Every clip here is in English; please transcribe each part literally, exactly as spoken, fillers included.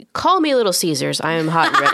Call me Little Caesars. I am hot and ready.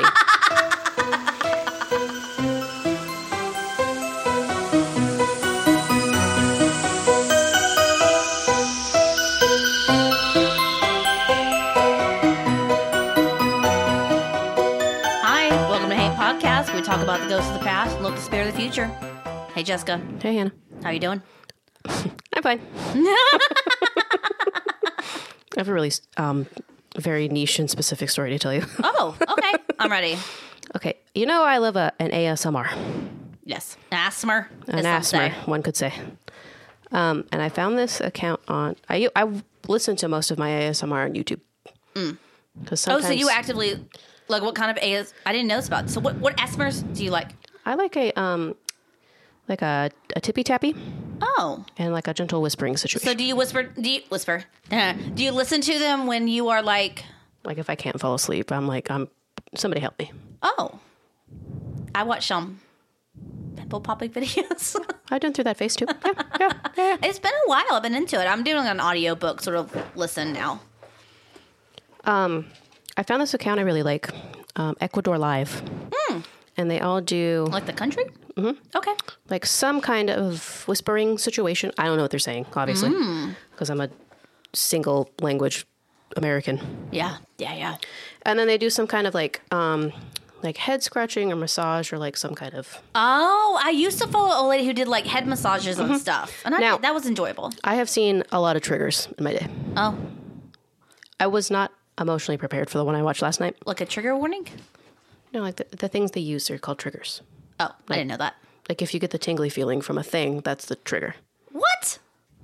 Hi, welcome to Hate Podcast. We talk about the ghosts of the past and look to spare the future. Hey, Jessica. Hey, Hannah. How you doing? I'm fine. I have a really um, very niche and specific story to tell you. Oh, okay. I'm ready. Okay. You know I love a, an A S M R. Yes. Asthma. An asthma, one could say. Um, and I found this account on... I I listen to most of my A S M R on YouTube. Mm. Sometimes, Oh, so you actively... Like, what kind of A S... I didn't know this about. So what, what asthmas do you like? I like a... um, like a, a tippy-tappy. Oh. And like a gentle whispering situation. So do you whisper... Do you whisper? Do you listen to them when you are like... Like if I can't fall asleep, I'm like, I'm somebody help me. Oh. I watch some pimple popping videos. I've done through that phase too. Yeah, yeah, yeah. It's been a while. I've been into it. I'm doing an audiobook sort of listen now. Um, I found this account I really like, um, Ecuador Live. Mm. And they all do... Like the country? Mm-hmm. Okay. Like some kind of whispering situation. I don't know what they're saying, obviously. Because mm. I'm a single language American. Yeah, yeah, yeah. And then they do some kind of like... Um, like head scratching or massage or like some kind of... Oh, I used to follow a lady who did like head massages mm-hmm. and stuff. And I, now, that was enjoyable. I have seen a lot of triggers in my day. Oh. I was not emotionally prepared for the one I watched last night. Like a trigger warning? No, like the, the things they use are called triggers. Oh, like, I didn't know that. Like if you get the tingly feeling from a thing, that's the trigger. What?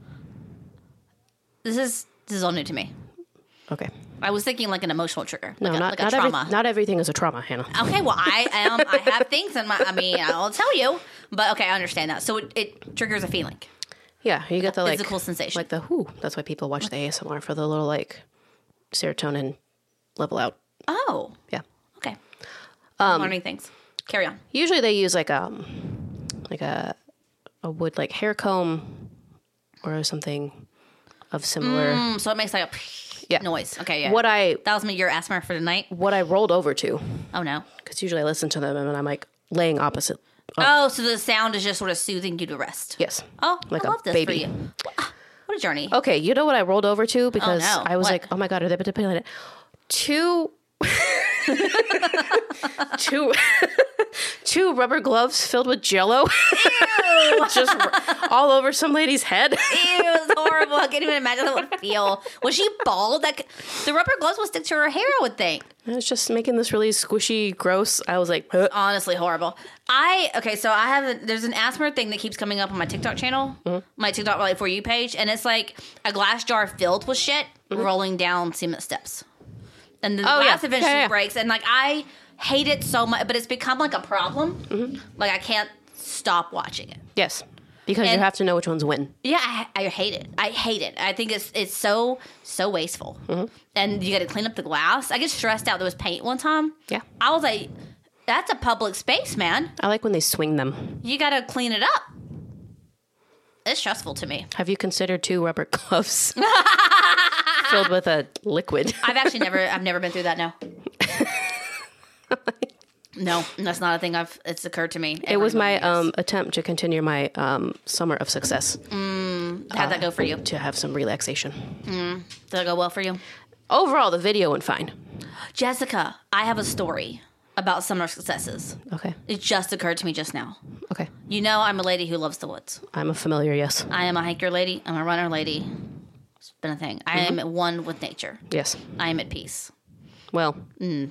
This is this is all new to me. Okay. I was thinking like an emotional trigger. No, like not, a, like a not, trauma. every, not everything is a trauma, Hannah. Okay, well, I am. I have things in my. I mean, I'll tell you. But okay, I understand that. So it, it triggers a feeling. Yeah, you get the like physical sensation, like the whoo. That's why people watch the A S M R for the little like serotonin level out. Oh, yeah. Okay. Um, I'm learning things. Carry on. Usually they use like um like a a wood like hair comb or something of similar. Mm, so it makes like a yeah. noise. Okay, yeah. What I that was me. Your asthma for the night. What I rolled over to. Oh no. Because usually I listen to them and I'm like laying opposite. Oh, so the sound is just sort of soothing you to rest. Yes. Oh, like I a love this baby. for you. What a journey. Okay, you know what I rolled over to because oh, no. I was what? like, oh my god, are they playing it? Two. two two rubber gloves filled with Jell-O just all over some lady's head. Ew, it's horrible. I can't even imagine how it would feel. Was she bald? Like the rubber gloves would stick to her hair, I would think. It was just making this really squishy, gross. I was like, huh. Honestly, horrible. I okay, so I have a, there's an asthma thing that keeps coming up on my TikTok channel, mm-hmm. my TikTok like For You page, and it's like a glass jar filled with shit mm-hmm. rolling down cement steps. And the oh, glass yeah. eventually yeah, yeah. breaks. And, like, I hate it so much. But it's become, like, a problem. Mm-hmm. Like, I can't stop watching it. Yes. Because and, you have to know which ones win. Yeah, I, I hate it. I hate it. I think it's it's so, so wasteful. Mm-hmm. And you got to clean up the glass. I get stressed out. There was paint one time. Yeah. I was like, that's a public space, man. I like when they swing them. You got to clean it up. It's stressful to me. Have you considered two rubber gloves filled with a liquid? I've actually never, I've never been through that. No, no, that's not a thing. I've. It's occurred to me. It was my um, attempt to continue my um, summer of success. Mm, how'd uh, that go for you? To have some relaxation. Mm, did that go well for you? Overall, the video went fine. Jessica, I have a story about summer successes. Okay. It just occurred to me just now. Okay. You know I'm a lady who loves the woods. I'm a familiar, yes. I am a hiker lady. I'm a runner lady. It's been a thing. I mm-hmm. am at one with nature. Yes. I am at peace. Well. Mm.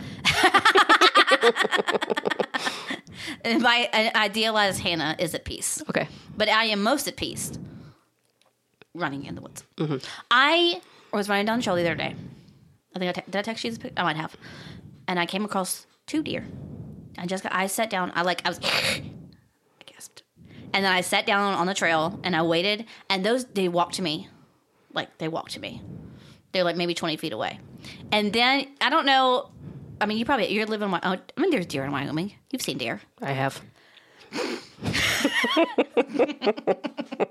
My idealized Hannah is at peace. Okay. But I am most at peace running in the woods. Mm-hmm. I was running down the trail the other day. I think I te- did I text you this picture? I might have. And I came across two deer. And Jessica, I sat down. I like, I was, I gasped. And then I sat down on the trail and I waited. And those, they walked to me. Like, they walked to me. They're like maybe twenty feet away. And then, I don't know. I mean, you probably, you're living in Wyoming. I mean, there's deer in Wyoming. You've seen deer. I have.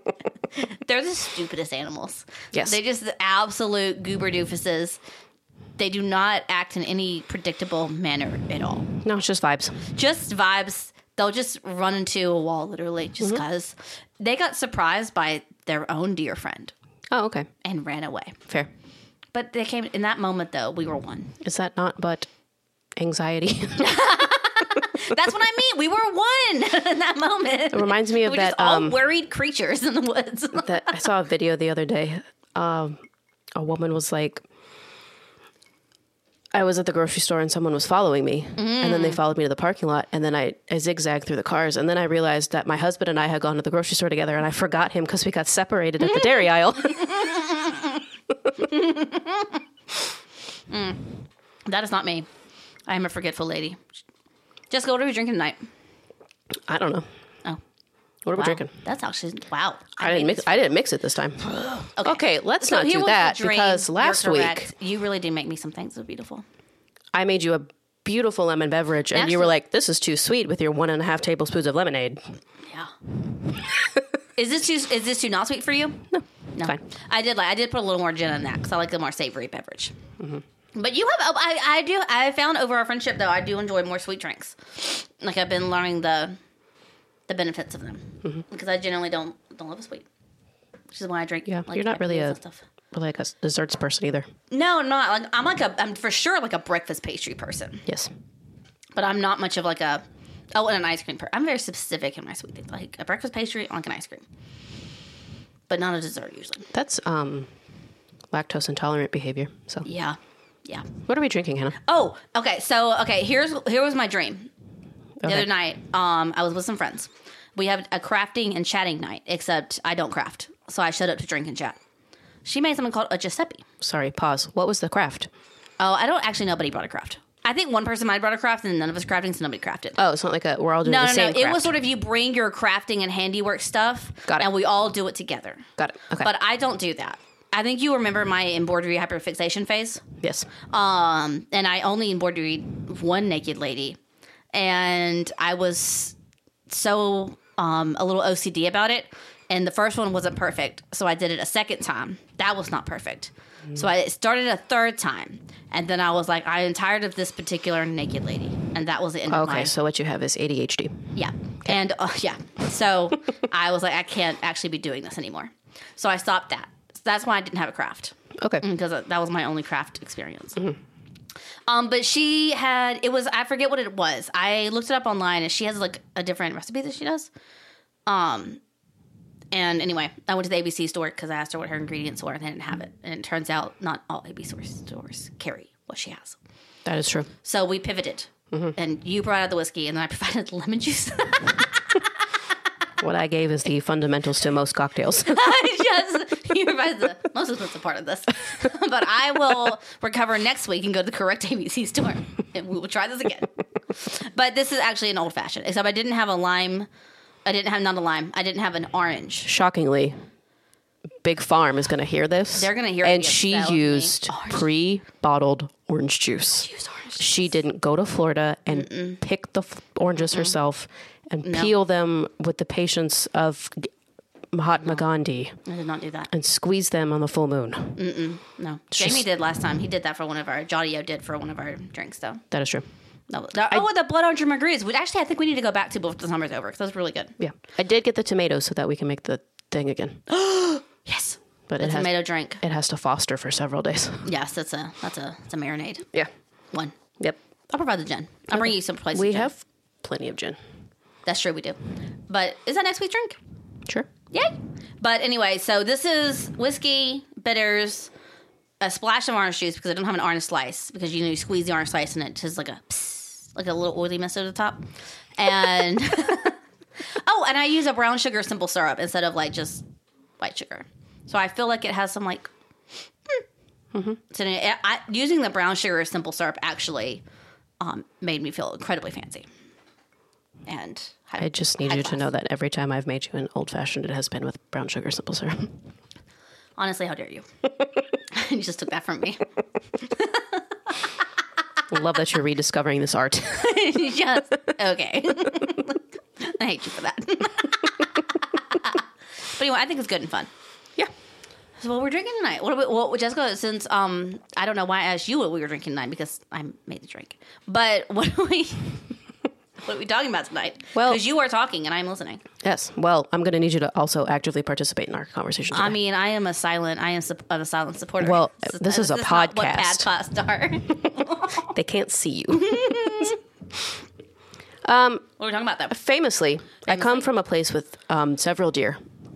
They're the stupidest animals. Yes. They're just the absolute goober doofuses. They do not act in any predictable manner at all. No, it's just vibes. Just vibes. They'll just run into a wall, literally, just because mm-hmm. they got surprised by their own dear friend. Oh, okay. And ran away. Fair. But they came in that moment, though. We were one. Is that not but anxiety? That's what I mean. We were one in that moment. It reminds me of we that. Just all um, worried creatures in the woods. that I saw a video the other day. Um, a woman was like, I was at the grocery store and someone was following me, mm. and then they followed me to the parking lot, and then I, I zigzagged through the cars, and then I realized that my husband and I had gone to the grocery store together, and I forgot him because we got separated at the dairy aisle. mm. That is not me. I am a forgetful lady. Jessica, what are we drinking tonight? I don't know. Oh, what are wow. we drinking? That's actually wow. I, I didn't mix. I didn't mix it this time. okay. okay, let's so not do that because last week you really did make me some things so beautiful. I made you a beautiful lemon beverage, and actually, you were like, "This is too sweet" with your one and a half tablespoons of lemonade. Yeah. is this too? Is this too not sweet for you? No, no. Fine. I did like. I did put a little more gin in that because I like the more savory beverage. Mm-hmm. But you have, I, I do, I found over our friendship, though, I do enjoy more sweet drinks. Like, I've been learning the the benefits of them. Mm-hmm. Because I generally don't don't love a sweet. Which is why I drink. Yeah, like, you're not really a, stuff. like a desserts person either. No, I'm not. Like, I'm like a, I'm for sure like a breakfast pastry person. Yes. But I'm not much of like a, oh, and an ice cream person. I'm very specific in my sweet things. Like, a breakfast pastry, I like an ice cream. But not a dessert, usually. That's um, lactose intolerant behavior, so. Yeah. Yeah. What are we drinking, Hannah? Oh, okay. So, okay, here's here was my dream. The okay. other night, um, I was with some friends. We have a crafting and chatting night, except I don't craft. So I showed up to drink and chat. She made something called a Giuseppe. Sorry, pause. What was the craft? Oh, I don't actually know, but he brought a craft. I think one person might have brought a craft and none of us crafting, so nobody crafted. Oh, it's not like a, we're all doing no, the no, same No, no, craft. It was sort of you bring your crafting and handiwork stuff. Got it. And we all do it together. Got it. Okay. But I don't do that. I think you remember my embroidery hyperfixation phase. Yes. Um, and I only embroidered one naked lady. And I was so um, a little O C D about it. And the first one wasn't perfect. So I did it a second time. That was not perfect. Mm. So I started a third time. And then I was like, I am tired of this particular naked lady. And that was the end okay, of my... Okay, so what you have is A D H D. Yeah. Okay. And uh, yeah. So I was like, I can't actually be doing this anymore. So I stopped that. That's why I didn't have a craft. Okay. Because that was my only craft experience. Mm-hmm. Um, but she had, it was, I forget what it was. I looked it up online and she has like a different recipe that she does. Um, and anyway, I went to the A B C store because I asked her what her ingredients were and they didn't have it. And it turns out not all A B C stores carry what she has. That is true. So we pivoted. Mm-hmm. And you brought out the whiskey and then I provided lemon juice. What I gave is the fundamentals to most cocktails. Just, you provided the most expensive part of this. But I will recover next week and go to the correct A B C store. And we will try this again. But this is actually an old fashioned. Except I didn't have a lime. I didn't have, not a lime. I didn't have an orange. Shockingly, Big Farm is going to hear this. They're going to hear and it. And she used pre-bottled orange juice. She used orange juice. She didn't go to Florida and Mm-mm. pick the f- oranges Mm-mm. herself and no. peel them with the patience of Mahatma no. Gandhi. I did not do that. And squeeze them on the full moon. Mm-mm. No. It's Jamie just, did last time. He did that for one of our, Jaudio did for one of our drinks, though. That is true. No, the, oh, the blood orange margaritas. Which actually, I think we need to go back to before the summer's over because that was really good. Yeah. I did get the tomatoes so that we can make the thing again. Yes. But the it tomato has, drink. It has to foster for several days. Yes, that's a that's a it's a marinade. Yeah. One. Yep. I'll provide the gin. I'll okay. bring you some places. We gin. have plenty of gin. That's true, we do. But is that next week's drink? Sure. Yay. But anyway, so this is whiskey, bitters, a splash of orange juice because I don't have an orange slice because you know you squeeze the orange slice and it just like a psst, like a little oily mist at the top. And oh, and I use a brown sugar simple syrup instead of like just white sugar. So I feel like it has some like hmm. mm-hmm. So I, I, using the brown sugar simple syrup actually um, made me feel incredibly fancy. And I just need you class. to know that every time I've made you an old fashioned, it has been with brown sugar simple syrup. Honestly, how dare you? You just took that from me. I love that you're rediscovering this art. Just okay. I hate you for that. But anyway, I think it's good and fun. Yeah. So what we're drinking tonight? What, are we, well, Jessica, since um, I don't know why I asked you what we were drinking tonight because I made the drink. But what are we? What are we talking about tonight? Well, because you are talking and I'm listening. Yes. Well, I'm going to need you to also actively participate in our conversation today. I mean, I am a silent. I am su- a silent supporter. Well, so this is a this podcast. Not what podcasts are. They can't see you. um, what are we talking about, though? Famously, famously, I come from a place with um, several deer.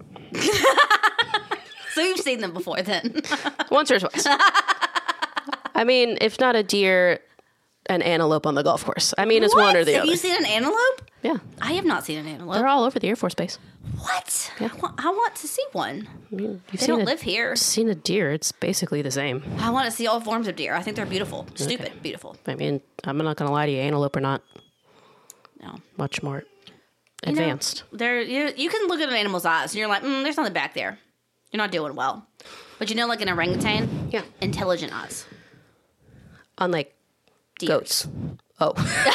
So you've seen them before, then? Once or twice. I mean, if not a deer, an antelope on the golf course. I mean, it's What? one or the Have other. you seen an antelope? Yeah. I have not seen an antelope. They're all over the Air Force Base. What? Yeah. I, want, I want to see one. I mean, you've They seen don't a, live here. seen a deer. It's basically the same. I want to see all forms of deer. I think they're beautiful. Stupid, Okay. beautiful. I mean, I'm not going to lie to you. Antelope are not No. much more You know, advanced. they're, you, you can look at an animal's eyes and you're like, mm, there's nothing back there. You're not doing well. But you know, like an orangutan? Yeah. Intelligent eyes. Unlike Deers. goats. Oh.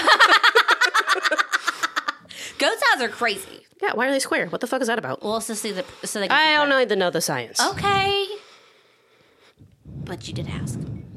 Goats' eyes are crazy. Yeah, why are they square? What the fuck is that about? Well, it's to see the so they can I see don't better. need to know the science. Okay. But you did ask.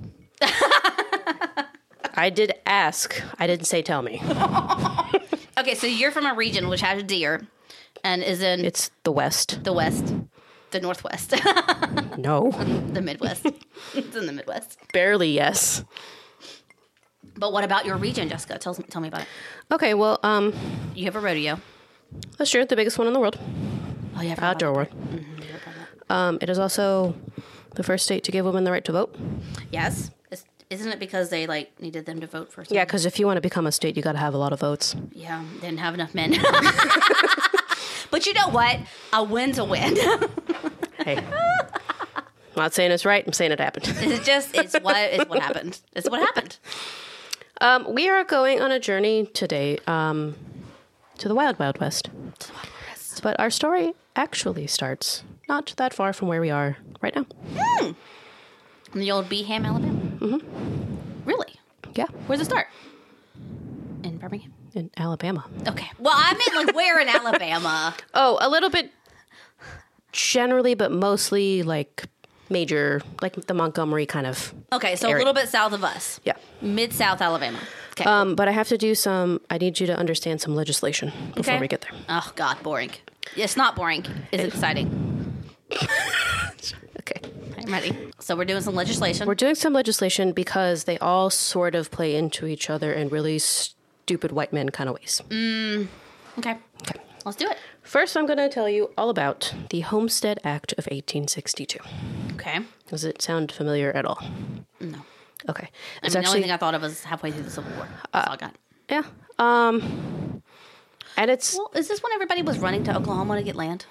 I did ask. I didn't say tell me. Okay, so you're from a region which has deer and is in It's the West. the West, the Northwest, No. the Midwest. It's in the Midwest. Barely yes. But what about your region, Jessica? Tell, tell me about it. Okay, well, um, You have a rodeo. that's true. The biggest one in the world. Oh, yeah. Outdoor world. Um, it is also the first state to give women the right to vote. Yes. It's, isn't it because they like needed them to vote for something? Yeah, because if you want to become a state, you got to have a lot of votes. Yeah, didn't have enough men. But you know what? A win's a win. Hey. I'm not saying it's right. I'm saying it happened. It's just, it's what, it's what happened. It's what happened. Um, we are going on a journey today um, to the Wild Wild West. But our story actually starts not that far from where we are right now. In the old Beeham, Alabama? Mm-hmm. Really? Yeah, Where's it start? In Birmingham? in Alabama. Okay. Well, I meant like where in Alabama? Oh, a little bit generally, but mostly like major, like the Montgomery kind of. Okay, so Area. a little bit south of us. Yeah. Mid-South Alabama. Okay. Um, but I have to do some, I need you to understand some legislation before Okay. we get there. Oh, God, boring. It's not boring. It's exciting. Okay. I'm ready. So we're doing some legislation. We're doing some legislation because they all sort of play into each other in really stupid white men kind of ways. okay. Okay. Let's do it. First, I'm going to tell you all about the Homestead Act of eighteen sixty-two. Okay. Does it sound familiar at all? No. Okay. I It's mean, the actually, only thing I thought of was halfway through the Civil War. That's all I got. yeah. Um, and it's, Well, is this when everybody was running to Oklahoma to get land?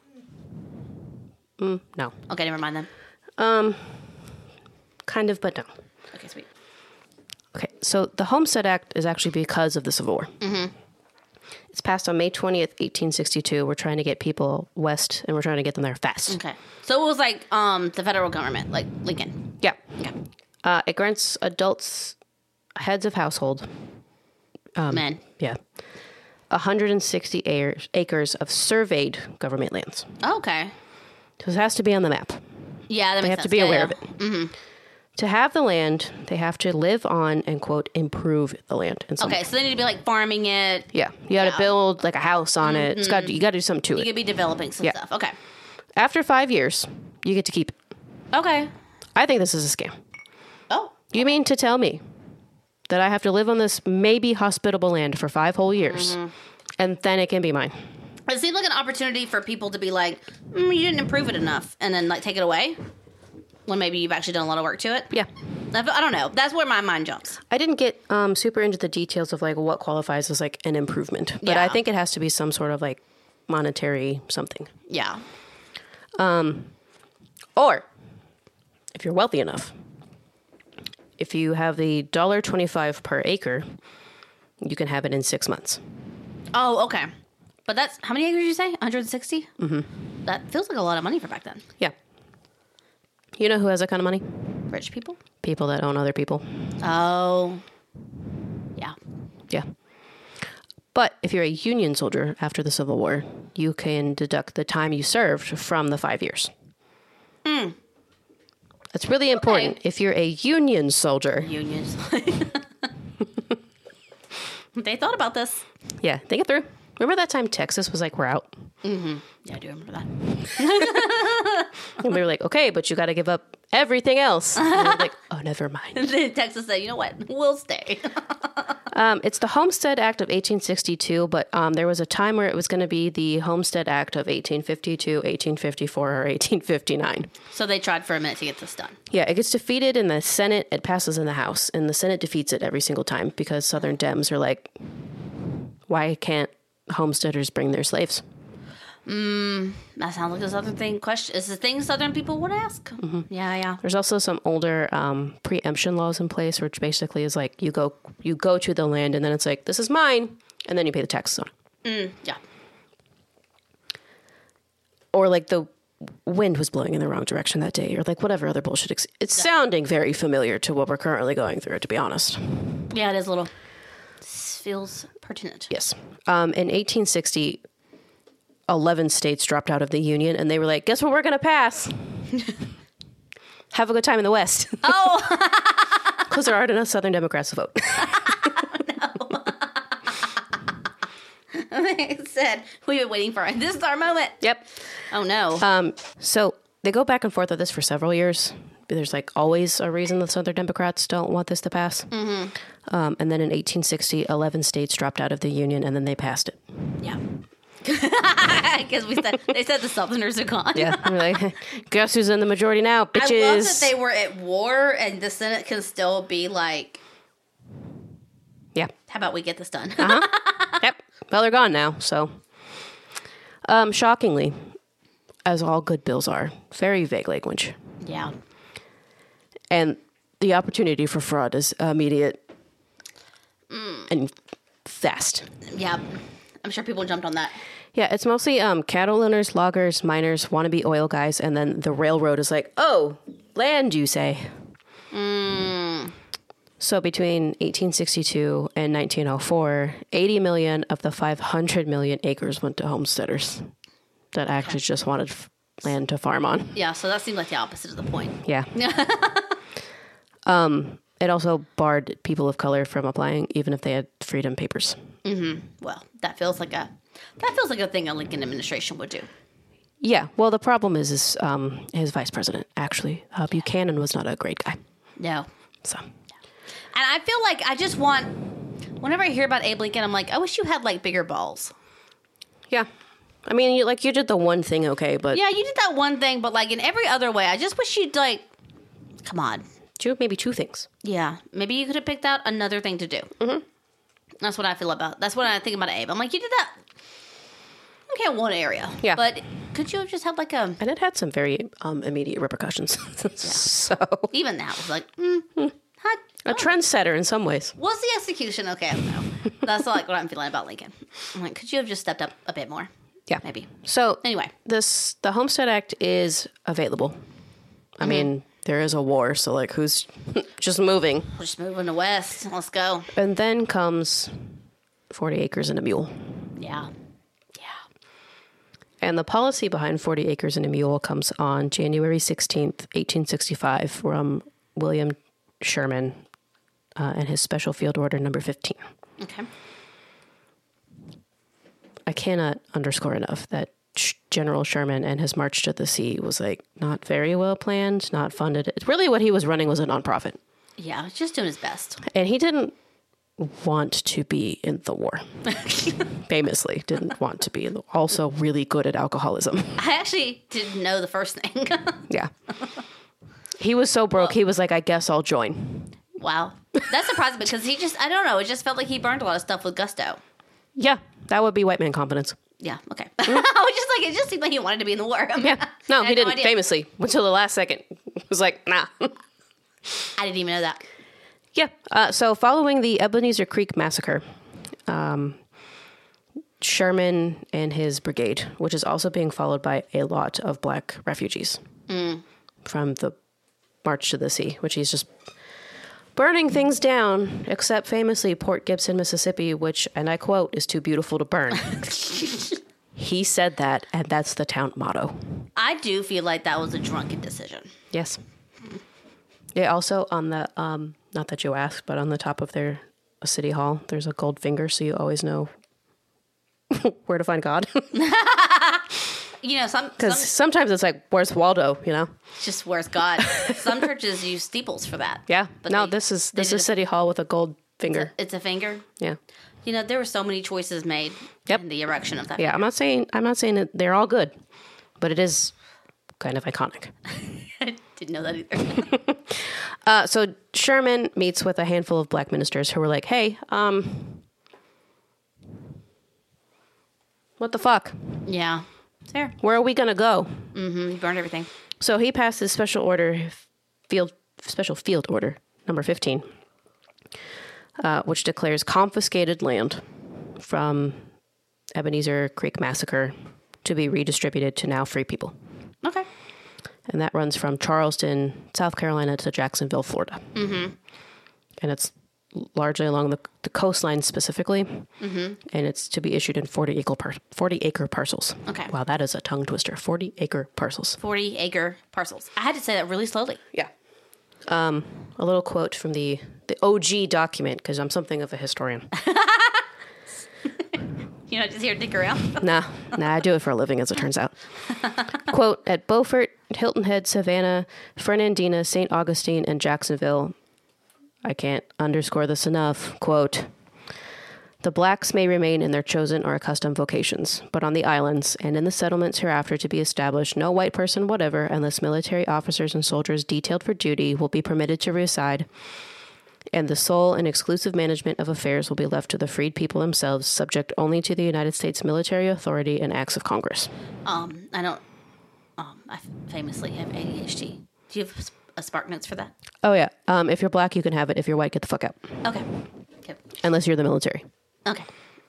mm, no. Okay, never mind then. Um, kind of, but no. Okay, sweet. Okay, so the Homestead Act is actually because of the Civil War. Mm-hmm. It's passed on May twentieth, eighteen sixty-two. We're trying to get people west, and we're trying to get them there fast. Okay. So it was like um the federal government, like Lincoln. Yeah. Okay. Uh, it grants adults, heads of household, Men. yeah, one hundred sixty acres, acres of surveyed government lands. Oh, okay. So it has to be on the map. Yeah, that They makes have sense. to be Yeah, aware yeah. of it. Mm-hmm. To have the land, they have to live on and, quote, improve the land. In some Okay, so they need to be like farming it. Yeah, you got to Yeah. build like a house on it. It's got you got to do something to You it. could be developing some Yeah. stuff. Okay. After five years, you get to keep it. Okay. I think this is a scam. Oh. You mean to tell me that I have to live on this maybe hospitable land for five whole years, Mm-hmm. and then it can be mine? It seems like an opportunity for people to be like, mm, you didn't improve it enough, and then like take it away when maybe you've actually done a lot of work to it. Yeah. I I don't know. That's where my mind jumps. I didn't get um, super into the details of like what qualifies as like an improvement, but Yeah. I think it has to be some sort of like monetary something. Yeah. Or if you're wealthy enough, if you have the one dollar twenty-five per acre, you can have it in six months. Oh, okay. But that's how many acres did you say? one hundred sixty? Mm-hmm. That feels like a lot of money for back then. Yeah. You know who has that kind of money? Rich people? People that own other people. Oh. Yeah. Yeah. But if you're a Union soldier after the Civil War, you can deduct the time you served from the five years. Hmm. That's really important. Okay. If you're a Union soldier. Unions. They thought about this. Yeah, think it through. Remember that time Texas was like, we're out? Mm-hmm. Yeah, I do remember that. And we were like, okay, but you got to give up everything else. And we were like, oh, never mind. And then Texas said, you know what? We'll stay. Um, it's the Homestead Act of eighteen sixty-two, but um, there was a time where it was going to be the Homestead Act of eighteen fifty-two, eighteen fifty-four, or eighteen fifty-nine. So they tried for a minute to get this done. Yeah, it gets defeated in the Senate. It passes in the House, and the Senate defeats it every single time because Southern Dems are like, why can't homesteaders bring their slaves? Mm, that sounds like a Southern thing. Question is the thing Southern people would ask. Mm-hmm. Yeah, yeah. There's also some older um, preemption laws in place, which basically is like you go you go to the land, and then it's like, this is mine, and then you pay the taxes on it. Mm, yeah. Or like the wind was blowing in the wrong direction that day, or like whatever other bullshit. Ex- it's yeah. sounding very familiar to what we're currently going through, to be honest. Yeah, it is a little. This feels pertinent. Yes. Um, in eighteen sixty, eleven states dropped out of the Union, and they were like, guess what we're going to pass? Have a good time in the West. Oh! Because there aren't enough Southern Democrats to vote. No. They said, we've been waiting for it. This is our moment. Yep. Oh, no. Um, so they go back and forth with this for several years. There's like always a reason the Southern Democrats don't want this to pass. Mm-hmm. Um, and then in eighteen sixty, eleven states dropped out of the Union, and then they passed it. Yeah. Because we said they said the Southerners are gone. Yeah, like, guess who's in the majority now, bitches? I love that they were at war and the Senate can still be like, yeah. How about we get this done? Uh-huh. Yep. Well, they're gone now. So, um, shockingly, as all good bills are, very vague language. Yeah. And the opportunity for fraud is immediate mm. and fast. Yeah. I'm sure people jumped on that. Yeah, it's mostly um, cattle owners, loggers, miners, wannabe oil guys, and then the railroad is like, oh, land, you say. Mm. So between eighteen sixty-two and nineteen oh four, eighty million of the five hundred million acres went to homesteaders that actually just wanted f- land to farm on. Yeah, so that seems like the opposite of the point. Yeah. um, it also barred people of color from applying, even if they had freedom papers. Mm-hmm. Well, that feels like a that feels like a thing a Lincoln administration would do. Yeah. Well, the problem is, is um, his vice president actually uh, Buchanan was not a great guy. No. So. And I feel like I just want. Whenever I hear about Abe Lincoln, I'm like, I wish you had like bigger balls. Yeah. I mean, you, like you did the one thing, okay, but yeah, you did that one thing, but like in every other way, I just wish you'd like. Come on. Two, maybe two things. Yeah. Maybe you could have picked out another thing to do. Mm-hmm. That's what I feel about. That's what I think about Abe. I'm like, you did that. Okay, one area. Yeah. But could you have just had like a... And it had some very um, immediate repercussions. Yeah. So... Even that was like... Mm, mm, hot, a oh. trendsetter in some ways. Was the execution? Okay, I don't know. That's like what I'm feeling about Lincoln. I'm like, could you have just stepped up a bit more? Yeah. Maybe. So... Anyway. this The Homestead Act is available. I mm-hmm. mean... There is a war, so, like, who's just moving? We're just moving to West. Let's go. And then comes forty acres and a mule. Yeah. Yeah. And the policy behind forty acres and a mule comes on January sixteenth, eighteen sixty-five, from William Sherman uh, and his Special Field Order number fifteen. Okay. I cannot underscore enough that General Sherman and his march to the sea was like not very well planned, not funded. It's really what he was running was a nonprofit. Yeah, just doing his best. And he didn't want to be in the war. Famously didn't want to be in the also really good at alcoholism. I actually didn't know the first thing. Yeah. He was so broke, well, he was like, I guess I'll join. Wow. That's surprising because he just, I don't know, it just felt like he burned a lot of stuff with gusto. Yeah, that would be white man confidence. Yeah, okay. Mm-hmm. I was just like, it just seemed like he wanted to be in the war. Yeah. No, he didn't, no famously. Until the last second. He was like, nah. I didn't even know that. Yeah. Uh, so following the Ebenezer Creek Massacre, um, Sherman and his brigade, which is also being followed by a lot of black refugees mm. from the March to the Sea, which he's just burning things down, except famously Port Gibson, Mississippi, which, and I quote, is too beautiful to burn. He said that, and that's the town motto. I do feel like that was a drunken decision. Yes. Yeah, also on the, um, not that you asked, but on the top of their city hall, there's a gold finger, so you always know where to find God. You know, some... Because some, sometimes it's like, where's Waldo, you know? just where's God? Some churches use steeples for that. Yeah. But no, they- this is they this did is a- City Hall with a gold finger. It's a finger. Yeah. You know, there were so many choices made Yep. in the erection of that. Yeah, I'm not saying I'm not saying that they're all good, but it is kind of iconic. I didn't know that either. Uh, so Sherman meets with a handful of black ministers who were like, "Hey, um, what the fuck? Yeah. There. Where are we gonna go?" Mm-hmm. You burned everything. So he passed his special order, field special field order number fifteen, uh, which declares confiscated land from Ebenezer Creek Massacre to be redistributed to now free people. Okay. And that runs from Charleston, South Carolina to Jacksonville, Florida. Mm-hmm. And it's largely along the, the coastline specifically. Mm-hmm. And it's to be issued in forty acre, par- forty acre parcels. Okay. Wow, that is a tongue twister. forty acre parcels. forty acre parcels. I had to say that really slowly. Yeah. Um, a little quote from the, the O G document, because I'm something of a historian. You know, just here to dick around. Nah, nah, I do it for a living, as it turns out. Quote, at Beaufort, Hilton Head, Savannah, Fernandina, Saint Augustine, and Jacksonville, I can't underscore this enough, quote, the blacks may remain in their chosen or accustomed vocations, but on the islands and in the settlements hereafter to be established, no white person whatever, unless military officers and soldiers detailed for duty, will be permitted to reside, and the sole and exclusive management of affairs will be left to the freed people themselves, subject only to the United States military authority and acts of Congress. Um, I don't. Um, I famously have A D H D. Do you have a Spark Notes for that? Oh, yeah. Um, if you're black, you can have it. If you're white, get the fuck out. Okay. Okay. Unless you're the military. Okay.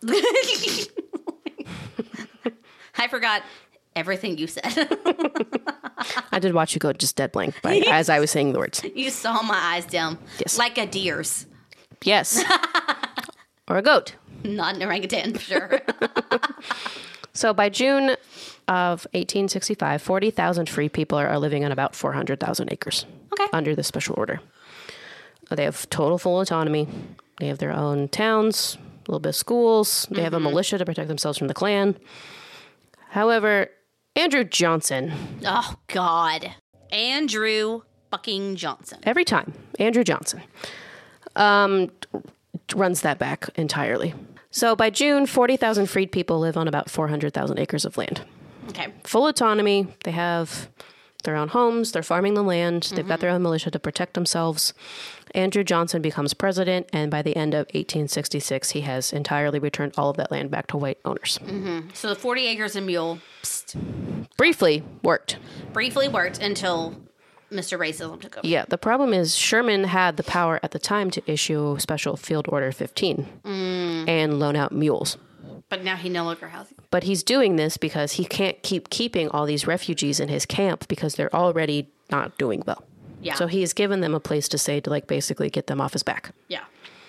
I forgot everything you said. I did watch you go just dead blank by, as I was saying the words. You saw my eyes dim. Yes. Like a deer's. Yes. Or a goat. Not an orangutan, for sure. So by June of eighteen sixty-five, forty thousand free people are, are living on about four hundred thousand acres. Okay. Under the special order. They have total full autonomy. They have their own towns, a little bit of schools. They mm-hmm. have a militia to protect themselves from the Klan. However, Andrew Johnson. Oh, God. Andrew fucking Johnson. Every time. Andrew Johnson. Um, runs that back entirely. So by June, forty thousand freed people live on about four hundred thousand acres of land. Okay. Full autonomy. They have their own homes. They're farming the land. Mm-hmm. They've got their own militia to protect themselves. Andrew Johnson becomes president, and by the end of eighteen sixty-six, he has entirely returned all of that land back to white owners. Mm-hmm. So the forty acres and mule psst, Briefly worked. briefly worked until Mister Racism took over. Yeah, the problem is Sherman had the power at the time to issue Special Field Order fifteen mm. and loan out mules. But now he no longer has. But he's doing this because he can't keep keeping all these refugees in his camp because they're already not doing well. Yeah. So he's given them a place to stay to, like, basically get them off his back. Yeah.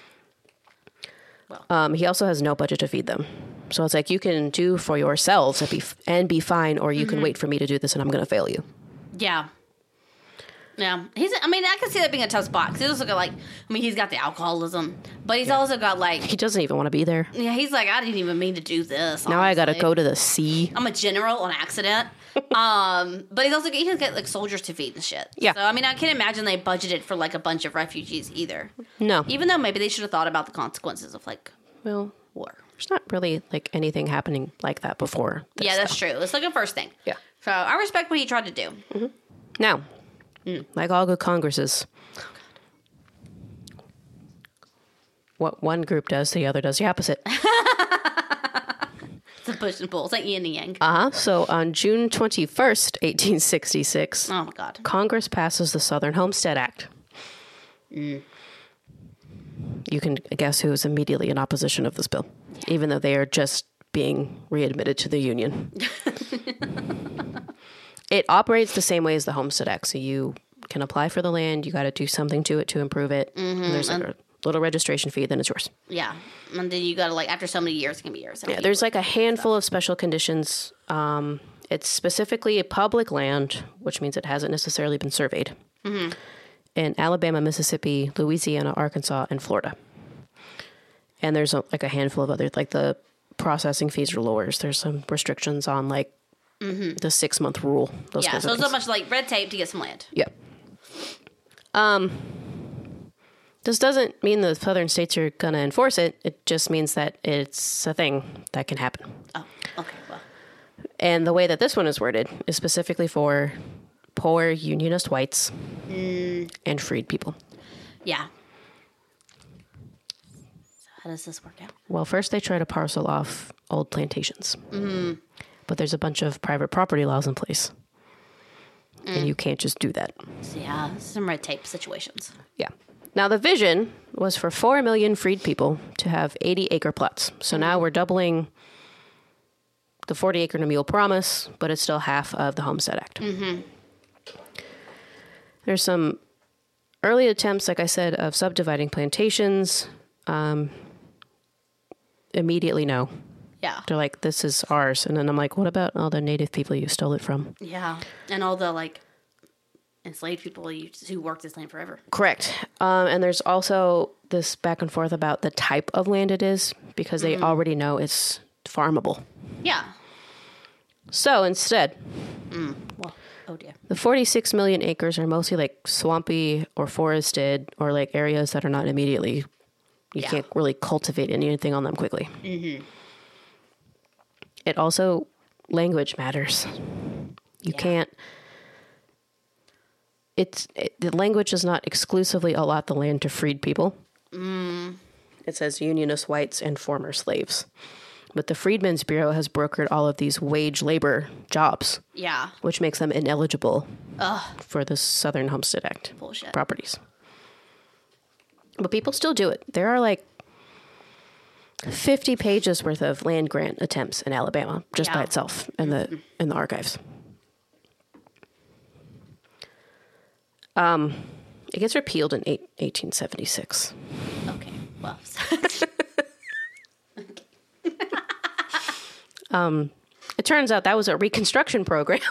Well. Um, he also has no budget to feed them. So it's like, you can do for yourselves and be, and be fine, or you mm-hmm. can wait for me to do this and I'm going to fail you. Yeah. Yeah. He's, I mean, I can see that being a tough spot. Because he's also got, like, I mean, he's got the alcoholism, but he's yeah. also got, like... He doesn't even want to be there. Yeah, he's like, I didn't even mean to do this. Now honestly. I got to go to the sea. I'm a general on accident. um, but he's also, he doesn't get, like, soldiers to feed and shit. Yeah. So, I mean, I can't imagine they budgeted for, like, a bunch of refugees either. No. Even though maybe they should have thought about the consequences of, like, well, war. There's not really, like, anything happening like that before. Yeah, that's stuff. true. It's like a first thing. Yeah. So I respect what he tried to do. Mm-hmm. Now, mm. like all good Congresses, what one group does, the other does the opposite. It's a push and pull. It's like yin and yang. Uh-huh. So on June twenty-first, eighteen sixty-six, oh my God, Congress passes the Southern Homestead Act. Mm. You can guess who is immediately in opposition of this bill, yeah. even though they are just being readmitted to the Union. It operates the same way as the Homestead Act. So you can apply for the land. You got to do something to it to improve it. Mm-hmm. And there's like a little registration fee, then it's yours. Yeah. And then you got to, like, after so many years, it can be yours. Yeah, there's like a handful of special conditions um, It's specifically a public land, which means it hasn't necessarily been surveyed. Mm-hmm. In Alabama, Mississippi, Louisiana, Arkansas, and Florida. And there's a, like a handful of others, like the processing fees are lower. There's some restrictions on like mm-hmm. the six month rule. Those yeah, so it's not much like red tape to get some land. Yeah. Um, this doesn't mean the southern states are going to enforce it. It just means that it's a thing that can happen. Oh, okay, well. And the way that this one is worded is specifically for poor unionist whites mm. and freed people. Yeah. So how does this work out? Well, first they try to parcel off old plantations. Mm-hmm. But there's a bunch of private property laws in place. Mm. And you can't just do that. So yeah, some red tape situations. Yeah. Now, the vision was for four million freed people to have eighty acre plots. So mm. now we're doubling the forty acre Mule promise, but it's still half of the Homestead Act. Mm-hmm. There's some early attempts, like I said, of subdividing plantations. Um, immediately no. Yeah. They're like, this is ours. And then I'm like, what about all the native people you stole it from? Yeah. And all the, like, enslaved people who worked this land forever. Correct. Um, and there's also this back and forth about the type of land it is, because they mm. already know it's farmable. Yeah. So instead... Mm. Well, oh dear. The forty-six million acres are mostly like swampy or forested or like areas that are not immediately, you yeah. can't really cultivate anything on them quickly. Mm-hmm. It also, language matters. You yeah. can't, it's, it, the language does not exclusively allot the land to freed people. Mm. It says unionist whites and former slaves. But the Freedmen's Bureau has brokered all of these wage labor jobs. Yeah. Which makes them ineligible Ugh. for the Southern Homestead Act Bullshit. properties. But people still do it. There are like fifty pages worth of land grant attempts in Alabama just yeah. by itself in the mm-hmm. in the archives. Um, it gets repealed in eight, eighteen seventy-six. Okay, well... Um, it turns out that was a Reconstruction program.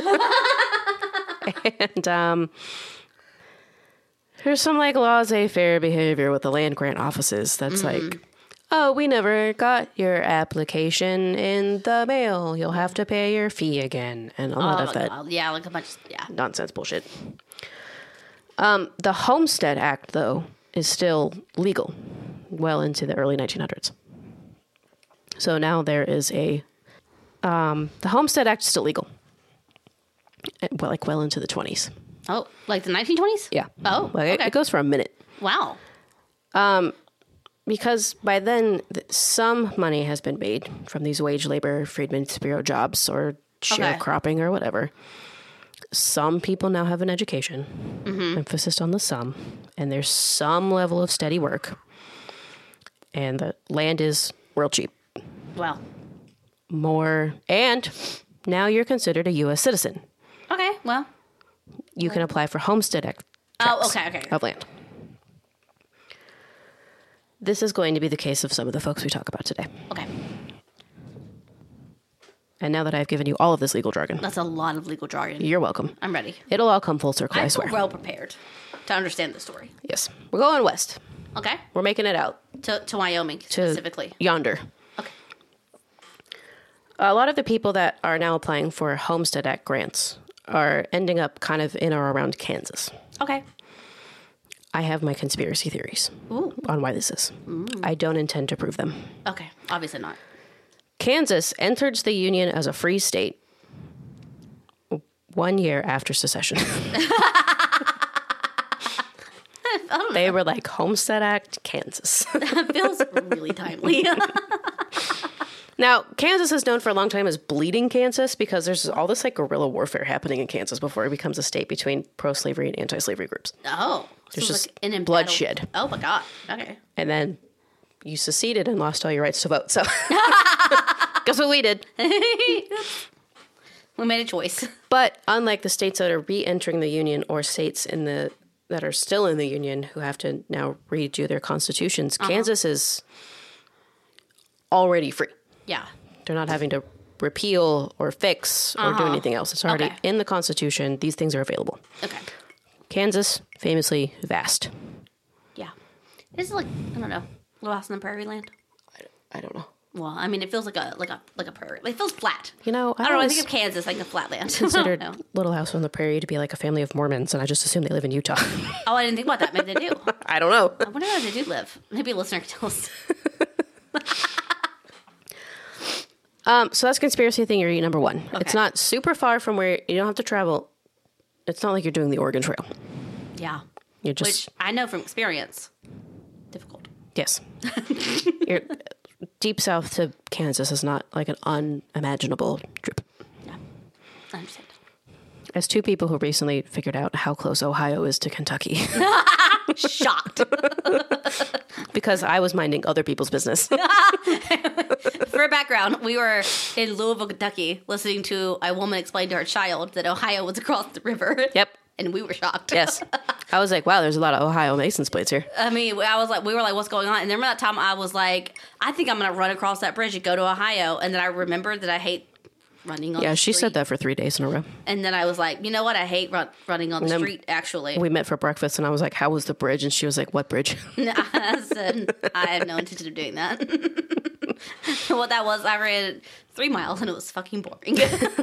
And um, there's some like laissez-faire behavior with the land grant offices that's mm. like, oh, we never got your application in the mail. You'll have to pay your fee again. And a lot oh, of that. God. Yeah, like a bunch, yeah. nonsense bullshit. Um, the Homestead Act, though, is still legal well into the early nineteen hundreds. So now there is a... Um, the Homestead Act is still legal. Well, like well into the twenties. Oh, like the nineteen twenties? Yeah. Oh, like okay. it, it goes for a minute. Wow. Um, because by then, th- some money has been made from these wage labor Freedmen's Bureau jobs or sharecropping okay. or whatever. Some people now have an education, mm-hmm. emphasis on the some, and there's some level of steady work. And the land is real cheap. Wow. More, and now you're considered a U S citizen. Okay, well. You can apply for Homestead Act oh, okay, okay. of land. This is going to be the case of some of the folks we talk about today. Okay. And now that I've given you all of this legal jargon. That's a lot of legal jargon. You're welcome. I'm ready. It'll all come full circle, I, I swear. I'm well prepared to understand the story. Yes. We're going west. Okay. We're making it out. To, to Wyoming, specifically. To yonder. Okay. A lot of the people that are now applying for Homestead Act grants are ending up kind of in or around Kansas. Okay. I have my conspiracy theories Ooh. on why this is. Mm. I don't intend to prove them. Okay, obviously not. Kansas entered the Union as a free state one year after secession. They were like, Homestead Act, Kansas. That feels really timely. Now, Kansas is known for a long time as Bleeding Kansas because there's all this like guerrilla warfare happening in Kansas before it becomes a state between pro-slavery and anti-slavery groups. Oh. There's so just like an bloodshed. Oh, my God. Okay. And then you seceded and lost all your rights to vote. So guess what we did? We made a choice. But unlike the states that are re-entering the Union or states in the that are still in the Union who have to now redo their constitutions, uh-huh. Kansas is already free. Yeah. They're not having to repeal or fix or do anything else. It's already Okay. in the Constitution. These things are available. Okay. Kansas, famously vast. Yeah. It's like, I don't know, Little House on the Prairie land. I don't know. Well, I mean, it feels like a like a like a prairie. It feels flat. You know, I, I don't know. I always think of Kansas like a flat land. considered I don't know. Little House on the Prairie to be like a family of Mormons, and I just assume they live in Utah. Oh, I didn't think about that. Maybe they do. I don't know. I wonder where they do live. Maybe a listener can tell us. Um, so that's conspiracy theory number one. Okay. It's not super far from where you don't have to travel. It's not like you're doing the Oregon Trail. Yeah. You're just Which I know from experience. Difficult. yes. You're deep south to Kansas is not like an unimaginable trip. Yeah. I understand. As two people who recently figured out how close Ohio is to Kentucky, Shocked. because I was minding other people's business. For background, we were in Louisville, Kentucky, listening to a woman explain to her child that Ohio was across the river. Yep. And we were shocked. Yes. I was like, wow, there's a lot of Ohio Masons plates here. I mean, I was like, we were like, what's going on? And then remember that time I was like, I think I'm going to run across that bridge and go to Ohio. And then I remembered that I hate running on Yeah, the she street. said that for three days in a row. And then I was like, you know what? I hate run- running on the then street, actually. We met for breakfast, and I was like, how was the bridge? And she was like, what bridge? I said, I have no intention of doing that. What that was, I ran three miles and it was fucking boring.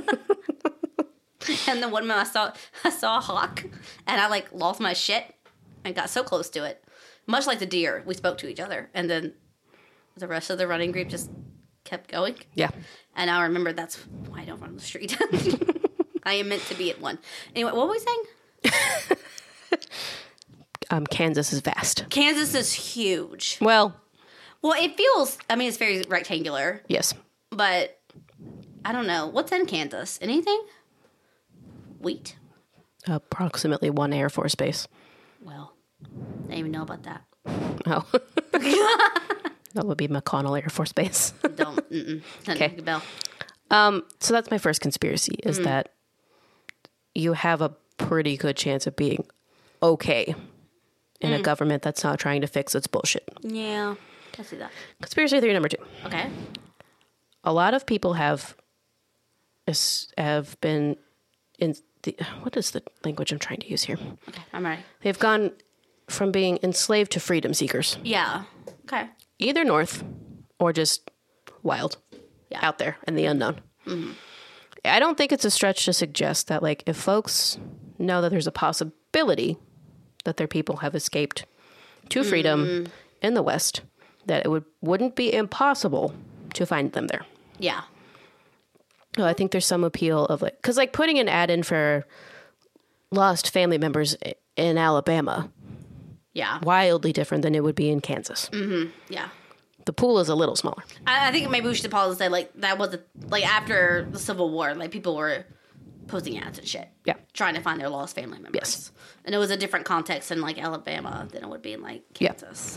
And then one time I saw, I saw a hawk and I like lost my shit and got so close to it. Much like the deer, we spoke to each other. And then the rest of the running group just kept going. Yeah. And I remember that's why I don't run the street. I am meant to be at one. Anyway, what were we saying? Um, Kansas is vast. Kansas is huge. Well, Well, it feels, I mean, it's very rectangular, yes. but I don't know. What's in Kansas? Anything? Wheat? Approximately one Air Force base. Well, I didn't even know about that. Oh. That would be McConnell Air Force Base. Don't, mm-mm. Doesn't Okay. ring a bell. Um, so that's my first conspiracy, is that you have a pretty good chance of being okay in a government that's not trying to fix its bullshit. Yeah, I see that. Conspiracy theory number two. Okay. A lot of people have is, have been in the, what is the language I'm trying to use here? Okay, I'm ready. They've gone from being enslaved to freedom seekers, Yeah. Okay. either north or just wild, Yeah. out there in the unknown. I don't think it's a stretch to suggest that, like, if folks know that there's a possibility that their people have escaped to freedom in the West, that it would wouldn't be impossible to find them there. Yeah. So I think there's some appeal of, like, because, like, putting an ad in for lost family members i- in Alabama, Yeah. wildly different than it would be in Kansas. Yeah. The pool is a little smaller. I, I think maybe we should pause and say, like, that was, a, like, after the Civil War, like, people were posting ads and shit. Yeah. Trying to find their lost family members. Yes. And it was a different context in, like, Alabama than it would be in, like, Yeah. Kansas.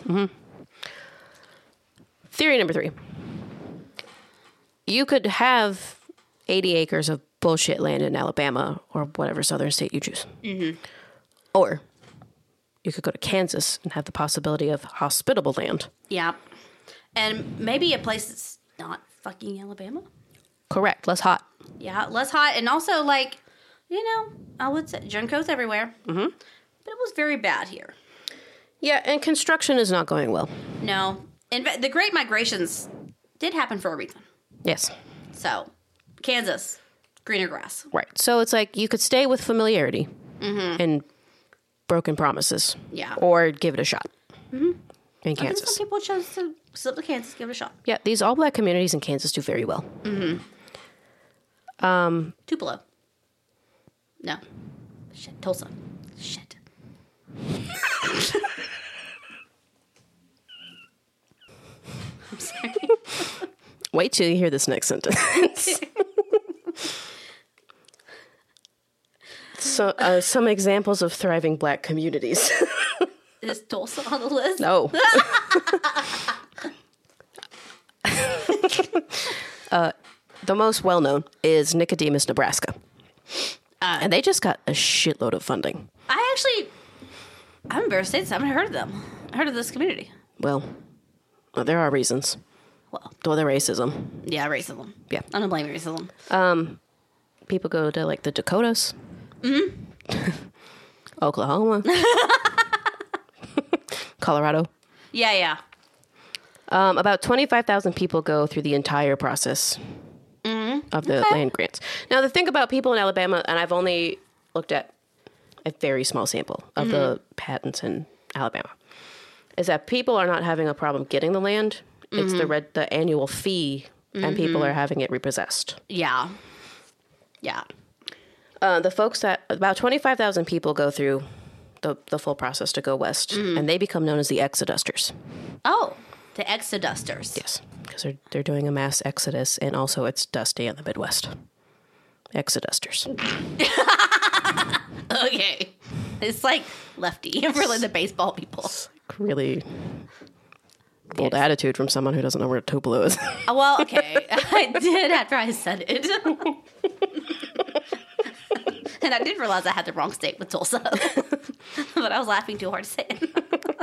Theory number three. You could have eighty acres of bullshit land in Alabama or whatever southern state you choose. Mm-hmm. Or you could go to Kansas and have the possibility of hospitable land. Yeah. And maybe a place that's not fucking Alabama. Correct. Less hot. Yeah, less hot. And also, like, you know, I would say Junco's everywhere. Mm-hmm. But it was very bad here. Yeah, and construction is not going well. No. In fact, the Great Migrations did happen for a reason. Yes. So, Kansas, greener grass. Right. So it's like you could stay with familiarity and broken promises. Yeah. Or give it a shot. Mm-hmm. In I think Kansas. some people chose to slip to Kansas, give it a shot. Yeah, these all black communities in Kansas do very well. Tupelo. No. Shit. Tulsa. Shit. I'm sorry. Wait till you hear this next sentence. So, uh, some examples of thriving black communities. Is Tulsa on the list? No. uh, the most well-known is Nicodemus, Nebraska. Uh, and they just got a shitload of funding. I actually, I'm embarrassed to say this. I haven't heard of them. I heard of this community. Well, well, there are reasons. Well, Well, the racism. yeah, racism. Yeah. I don't blame racism. People go to like the Dakotas. Mm-hmm. Oklahoma. Colorado. Yeah, yeah. Um, about twenty-five thousand people go through the entire process of the Okay. land grants. Now, the thing about people in Alabama, and I've only looked at a very small sample of the patents in Alabama, is that people are not having a problem getting the land. It's the red, the annual fee, and people are having it repossessed. Yeah. Yeah. Uh, the folks that about twenty-five thousand people go through the, the full process to go west, and they become known as the exodusters. Oh, the Exodusters. Yes, because they're they're doing a mass exodus, and also it's dusty in the Midwest. Exodusters. Okay. It's like Lefty for like the baseball people. Really bold Yes. attitude from someone who doesn't know where Tupelo is. Oh, well, okay. I did after I said it. And I did realize I had the wrong state with Tulsa. But I was laughing too hard to say it.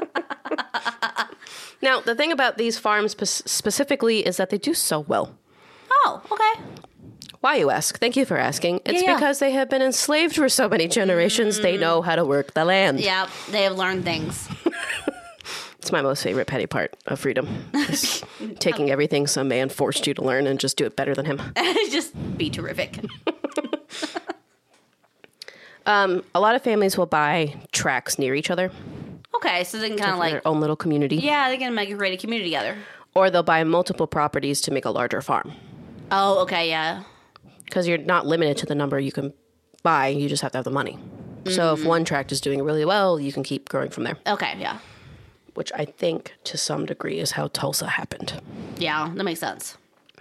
Now, the thing about these farms spe- specifically is that they do so well. Oh, okay. Why, you ask? Thank you for asking. It's Yeah, yeah. because they have been enslaved for so many generations, they know how to work the land. Yeah, they have learned things. It's my most favorite petty part of freedom. Is taking everything some man forced you to learn and just do it better than him. Just be terrific. Um, a lot of families will buy tracts near each other, Okay, so they can kind of like, their own little community. yeah, they can make a great community together. Or they'll buy multiple properties to make a larger farm. Oh, okay, yeah. Because you're not limited to the number you can buy, you just have to have the money. So if one tract is doing really well, you can keep growing from there. Okay, yeah. Which I think, to some degree, is how Tulsa happened. Yeah, that makes sense.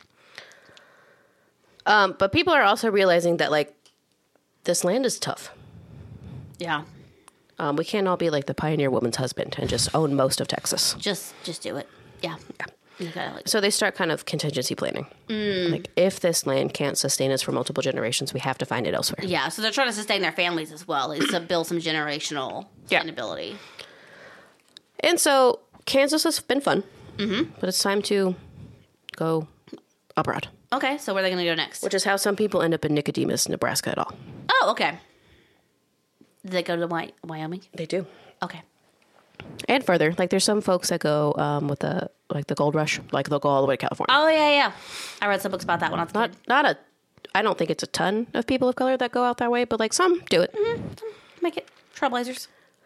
Um, but people are also realizing that, like, this land is tough. Yeah. Um, we can't all be like the pioneer woman's husband and just own most of Texas. Just just do it. Yeah. You gotta like, So they start kind of contingency planning. Like, if this land can't sustain us for multiple generations, we have to find it elsewhere. yeah, so they're trying to sustain their families as well. It's to build some generational Yeah. sustainability. And so Kansas has been fun, mm-hmm. but it's time to go abroad, Okay, so where are they going to go next? which is how some people end up in Nicodemus, Nebraska at all. Oh, okay. Did they go to Wy- Wyoming? They do. Okay. And further, like there's some folks that go um, with the like the gold rush, like they'll go all the way to California. Oh, yeah, yeah. I read some books about that when I was a Not kid. not a, I don't think it's a ton of people of color that go out that way, but like some do it. Make it trailblazers.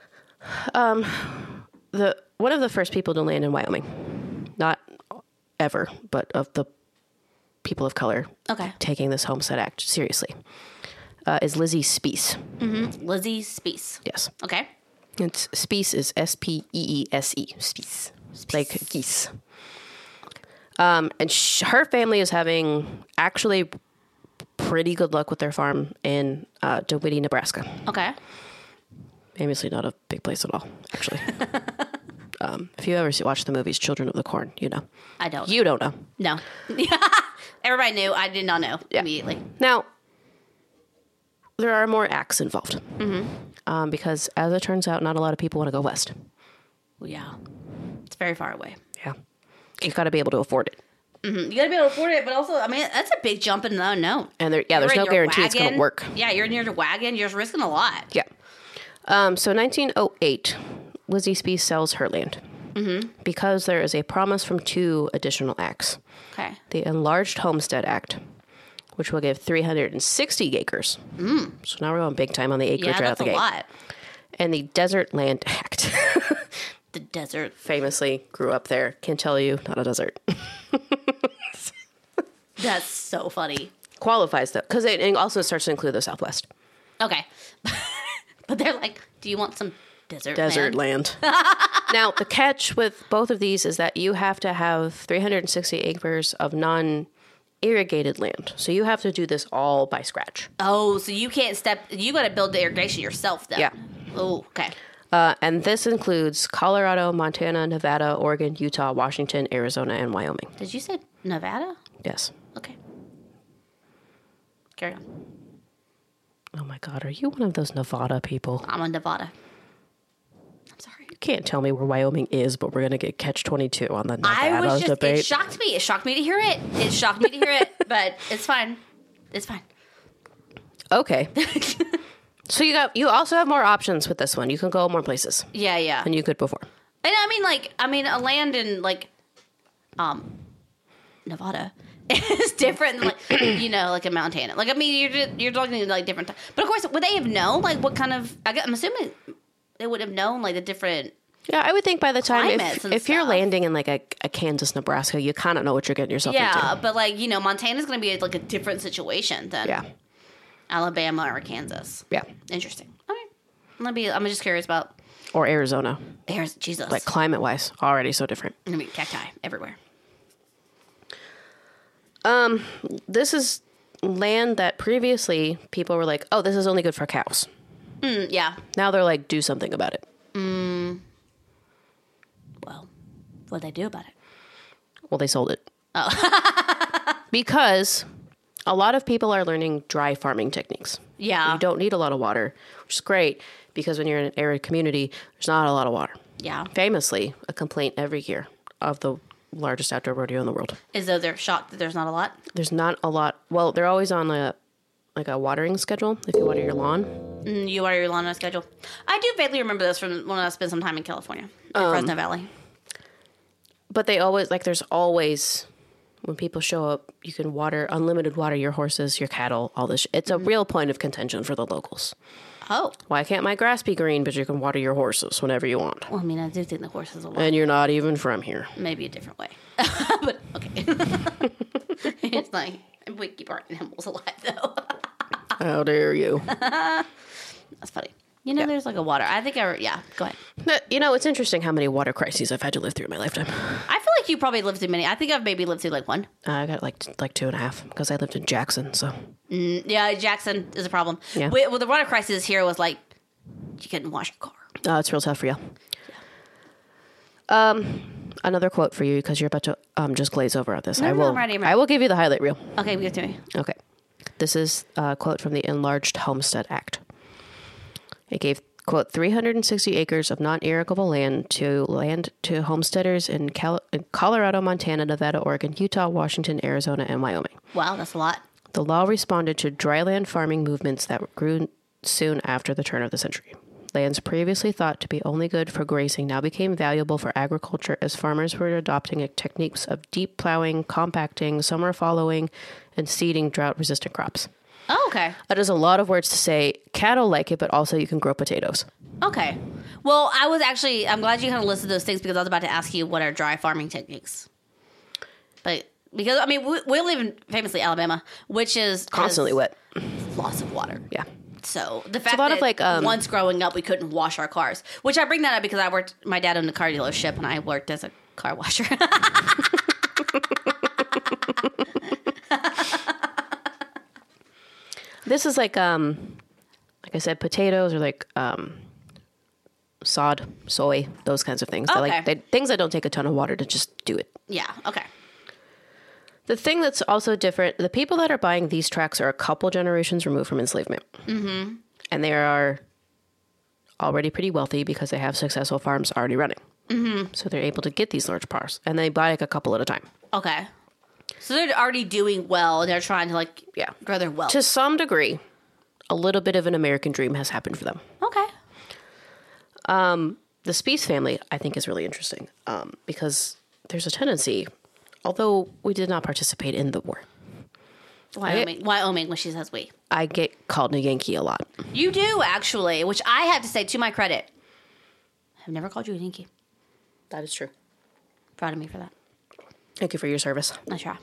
The one of the first people to land in Wyoming, not ever, but of the people of color Okay. taking this Homestead Act seriously, uh, is Lizzie Spees. Lizzie Spees. Yes. Okay. It's Spees is S P E E S E. Spees. Like geese. Um, and sh- her family is having actually pretty good luck with their farm in uh, DeWitt, Nebraska. Okay. Famously not a big place at all, actually. um, if you ever see, watch the movies Children of the Corn, you know. I don't. You don't know. No. Everybody knew. I did not know Yeah. immediately. Now, there are more acts involved. Mm-hmm. Um, because as it turns out, not a lot of people want to go west. Well, yeah. It's very far away. Yeah. You got to be able to afford it. Mm-hmm. You got to be able to afford it, but also, I mean, that's a big jump in the unknown. And there, yeah, there's You're no in your guarantee it's going to wagon. work. Yeah, you're near the wagon. You're just risking a lot. Yeah. Um, so nineteen oh eight, Lizzie Spees sells her land mm-hmm. because there is a promise from two additional acts. Okay. The Enlarged Homestead Act, which will give three hundred sixty acres. Mm. So now we're going big time on the acreage Yeah, right out that's the a gate. lot. And the Desert Land Act. The desert. Famously grew up there. Can tell you, not a desert. That's so funny. Qualifies though, because it, it also starts to include the Southwest. Okay. But they're like, do you want some desert Desert land? land. Now, the catch with both of these is that you have to have three hundred sixty acres of non-irrigated land. So you have to do this all by scratch. Oh, so you can't step, you got to build the irrigation yourself then. Yeah. Oh, okay. Uh, and this includes Colorado, Montana, Nevada, Oregon, Utah, Washington, Arizona, and Wyoming. Did you say Nevada? Yes. Okay. Carry on. Oh my God, are you one of those Nevada people? I'm on Nevada. I'm sorry. can't tell me where Wyoming is, but we're going to get catch twenty-two on the I Nevada was just, debate. it shocked me. It shocked me to hear it. It shocked me to hear it, but it's fine. It's fine. Okay. So you got, you also have more options with this one. You can go more places Yeah, yeah. than you could before. And I mean, like, I mean, a land in, like, um, Nevada is different than, like, you know, like a Montana. Like, I mean, you're just, you're talking, like, different. T- but, of course, would they have known, like, what kind of, I guess, I'm assuming they would have known, like, the different... Yeah, I would think by the time, climates if, and if you're stuff. landing in, like, a, a Kansas, Nebraska, you kind of know what you're getting yourself Yeah, into. but, like, you know, Montana's going to be, like, a different situation than Yeah. Alabama or Kansas. Yeah. Interesting. All right. I'm gonna be, I'm just curious about... Or Arizona. There's Jesus. Like, climate-wise, already so different. I mean, cacti everywhere. Um, this is land that previously people were like, oh, this is only good for cows. Mm, yeah. Now they're like, do something about it. Mm. Well, what'd they do about it? Well, they sold it. Oh. Because a lot of people are learning dry farming techniques. Yeah. You don't need a lot of water, which is great because when you're in an arid community, there's not a lot of water. Yeah. Famously, a complaint every year of the largest outdoor rodeo in the world. As though they're shocked that there's not a lot? There's not a lot. Well, they're always on a like a watering schedule if you water your lawn. Mm, you water your lawn on a schedule. I do vaguely remember this from when I spent some time in California, in Um, Fresno Valley. But they always, like, there's always, when people show up, you can water, unlimited water your horses, your cattle, all this. Sh- it's a real point of contention for the locals. Oh. Why can't my grass be green, but you can water your horses whenever you want? Well, I mean, I do think the horses will And you're not even from here. maybe a different way. But, okay. It's like, we keep our animals alive, though. How dare you? That's funny. You know, Yeah. there's like a water. I think I, yeah, go ahead. But, you know, it's interesting how many water crises I've had to live through in my lifetime. I feel like you probably lived through many. I think I've maybe lived through like one. Uh, I got like t- like two and a half because I lived in Jackson, so. Mm, yeah, Jackson is a problem. Yeah. We, well, the water crisis here was like, you couldn't wash your car. Uh, it's real tough for you. Um, another quote for you because you're about to um just glaze over at this. No, I no, will. I'm ready, I'm ready. I will give you the highlight reel. Okay, give it to me. Okay, this is a quote from the Enlarged Homestead Act. It gave quote three hundred sixty acres of non-irrigable land to land to homesteaders in, Cal- in Colorado, Montana, Nevada, Oregon, Utah, Washington, Arizona, and Wyoming. Wow, that's a lot. The law responded to dryland farming movements that grew soon after the turn of the century. Lands previously thought to be only good for grazing now became valuable for agriculture as farmers were adopting techniques of deep plowing, compacting, summer following, and seeding drought-resistant crops. Oh, okay. That is a lot of words to say. Cattle like it, but also you can grow potatoes. Okay. Well, I was actually, I'm glad you kind of listed those things because I was about to ask you what are dry farming techniques. But, because, I mean, we, we live in famously Alabama, which is Constantly has wet. lots of water. Yeah. So the fact a lot that of, like, um, once growing up we couldn't wash our cars, which I bring that up because I worked, my dad owned a car dealership and I worked as a car washer. This is like, um, like I said, potatoes or like um, sod, soy, those kinds of things. They're Okay. like they, things that don't take a ton of water to just do it. Yeah. Okay. The thing that's also different, the people that are buying these tracts are a couple generations removed from enslavement. Mm-hmm. And they are already pretty wealthy because they have successful farms already running. Mm-hmm. So they're able to get these large parcels, and they buy like a couple at a time. Okay. So they're already doing well and they're trying to like Yeah. grow their wealth. To some degree, a little bit of an American dream has happened for them. Okay. The Spees family, I think, is really interesting um, because there's a tendency, although we did not participate in the war, Wyoming, Wyoming, when she says we. I get called a Yankee a lot. You do, actually, which I have to say, to my credit, I've never called you a Yankee. That is true. Proud of me for that. Thank you for your service. I try.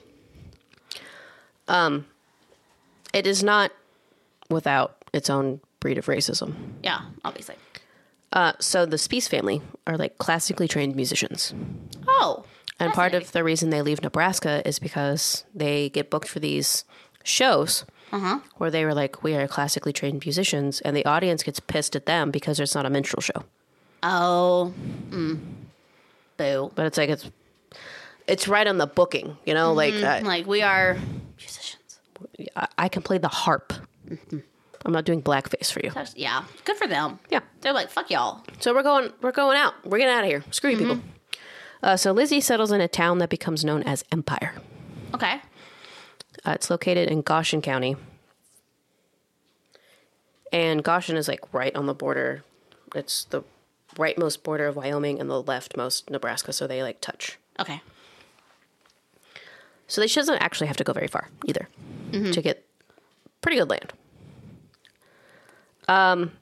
It is not without its own breed of racism. Yeah, obviously. Uh, so the Spees family are like classically trained musicians. Oh. And part of fascinating. the reason they leave Nebraska is because they get booked for these shows Uh-huh. where they were like, we are classically trained musicians, and the audience gets pissed at them because it's not a minstrel show. Oh. Mm. Boo. But it's like, it's it's right on the booking, you know? Like, uh, Like, we are musicians. I, I can play the harp. I'm not doing blackface for you. That's, yeah, good for them. Yeah. They're like, fuck y'all. So we're going, we're going out. We're getting out of here. Screw you Mm-hmm. people. Uh, so Lizzie settles in a town that becomes known as Empire. Okay. Uh, it's located in Goshen County. And Goshen is like right on the border. It's the rightmost border of Wyoming and the leftmost Nebraska. So they like touch. Okay. So she doesn't actually have to go very far either Mm-hmm. to get pretty good land. Um,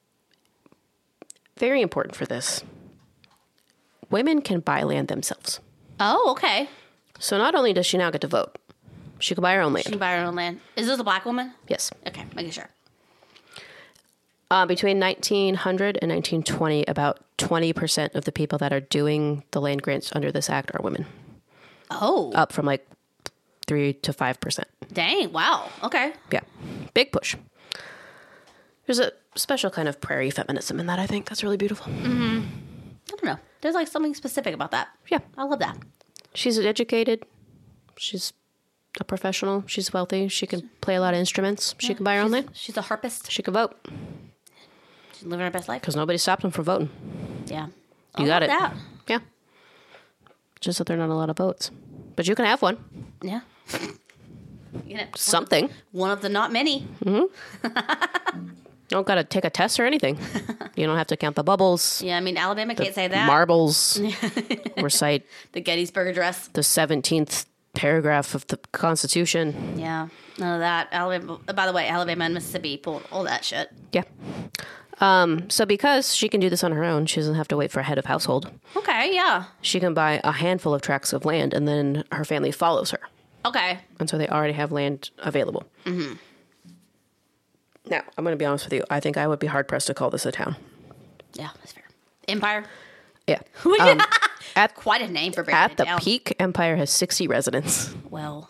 very important for this. Women can buy land themselves. Oh, okay. So not only does she now get to vote, she can buy her own land. She can buy her own land. Is this a black woman? Yes. Okay, making sure. Uh, between nineteen hundred and nineteen twenty, about twenty percent of the people that are doing the land grants under this act are women. Oh. Up from like three to five percent. Dang, wow. Okay. Yeah. Big push. There's a special kind of prairie feminism in that, I think. That's really beautiful. Mm-hmm. I don't know. There's like something specific about that. Yeah. I love that. She's educated. She's a professional. She's wealthy. She can play a lot of instruments. She Yeah, can buy her own she's, land. She's a harpist. She can vote. She's living her best life. Because nobody stopped them from voting. Yeah. You I got love it. That. Yeah. Just that there are not a lot of votes. But you can have one. Yeah. You know, Something. One of the not many. You don't got to take a test or anything. You don't have to count the bubbles. Yeah, I mean, Alabama can't say that. Marbles. Recite The Gettysburg Address. the seventeenth paragraph of the Constitution. Yeah, none of that. Alabama. By the way, Alabama and Mississippi pulled all that shit. Yeah. Um, so because she can do this on her own, she doesn't have to wait for a head of household. Okay, yeah. She can buy a handful of tracts of land, and then her family follows her. Okay. And so they already have land available. Mm-hmm. Now, I'm going to be honest with you. I think I would be hard-pressed to call this a town. Yeah, that's fair. Empire. Yeah. Um, at Quite a name for breaking at it the down. peak, Empire has sixty residents. Well,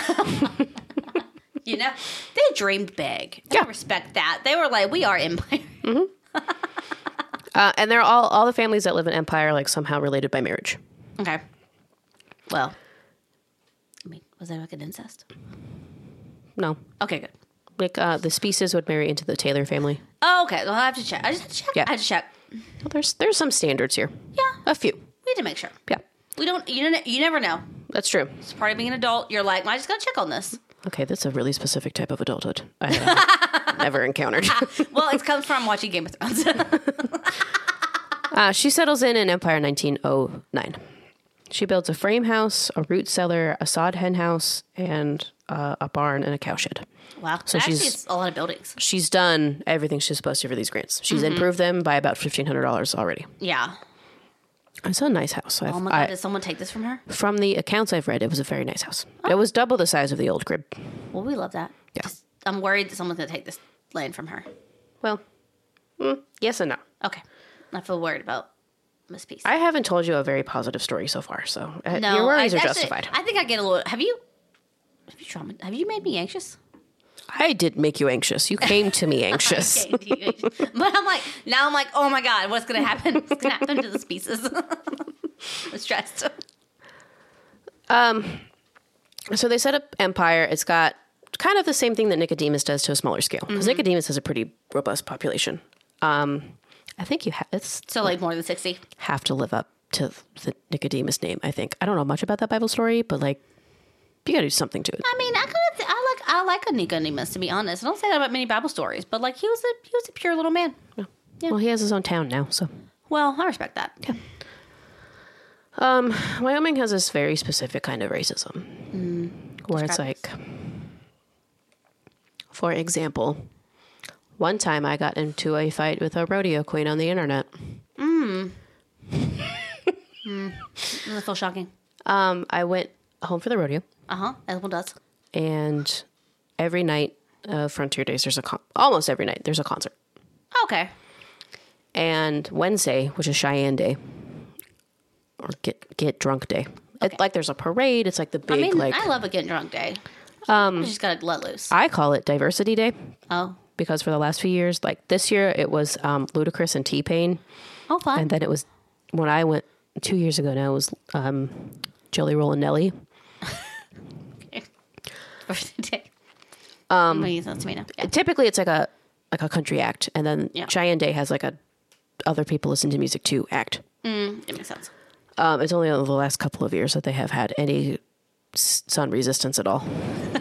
you know, they dreamed big. And Yeah. I respect that. They were like, we are Empire. Uh, and they're all all the families that live in Empire are like somehow related by marriage. Okay. Well, I mean, was that like an incest? No. Okay, good. Like uh, the Species would marry into the Taylor family. Oh, okay. Well, I have to check. I just have to check. Yeah. I have to check. Well, there's there's some standards here. Yeah. A few. We need to make sure. Yeah. We don't, you don't, you never know. That's true. It's part of being an adult. You're like, well, I just got to check on this. Okay, that's a really specific type of adulthood I have never encountered. Well, it comes from watching Game of Thrones. Uh, she settles in in Empire nineteen oh nine. She builds a frame house, a root cellar, a sod hen house, and uh, a barn and a cowshed. Wow. So Actually, she's- it's a lot of buildings. She's done everything she's supposed to for these grants. She's improved them by about fifteen hundred dollars already. Yeah. It's a nice house. I've, Oh my God. I, Did someone take this from her? from the accounts I've read, it was a very nice house. It was double the size of the old crib. Well, we love that. Yeah. Just, I'm worried that someone's going to take this land from her. Well, mm, yes and no. Okay. I feel worried about Miss Peace. I haven't told you a very positive story so far, so uh, no, your worries I, are actually- justified. I think I get a little. Have you? Have you trauma? Have you made me anxious? I did make you anxious. You came to me anxious. Okay, but I'm like, now I'm like, oh my God, what's going to happen? What's going to happen to this pieces? I'm stressed. So they set up Empire. It's got kind of the same thing that Nicodemus does to a smaller scale. Because Nicodemus has a pretty robust population. Um, I think you ha- it's So like more than sixty. have to live up to the Nicodemus name, I think. I don't know much about that Bible story, but like, you gotta do something to it. I mean, I kind of, I like, I like a Nicodemus, to be honest. I don't say that about many Bible stories, but like he was a, he was a pure little man. Yeah. Well, he has his own town now, so. Well, I respect that. Yeah. Um, Wyoming has this very specific kind of racism. Where it's Describe like, for example, one time I got into a fight with a rodeo queen on the internet. Doesn't feel shocking. Um, I went home for the rodeo, Uh huh. As one does. and every night, uh, Frontier Days, there's a con- almost every night there's a concert. Okay. And Wednesday, which is Cheyenne Day, or get get drunk day. Okay. It, like there's a parade. It's like the big I mean, like I love a getting drunk day. Um, you just gotta let loose. I call it Diversity Day Oh. because for the last few years, like this year, it was um, Ludacris and T-Pain, Oh, fun. and then it was when I went two years ago. Now it was um, Jelly Roll and Nelly. Birthday day. Um, that to me now. Yeah. Typically, it's like a like a country act, and then Yeah. Cheyenne Day has like a other people listen to music too act. Mm, it makes sense. Um, it's only over the last couple of years that they have had any s- sun resistance at all.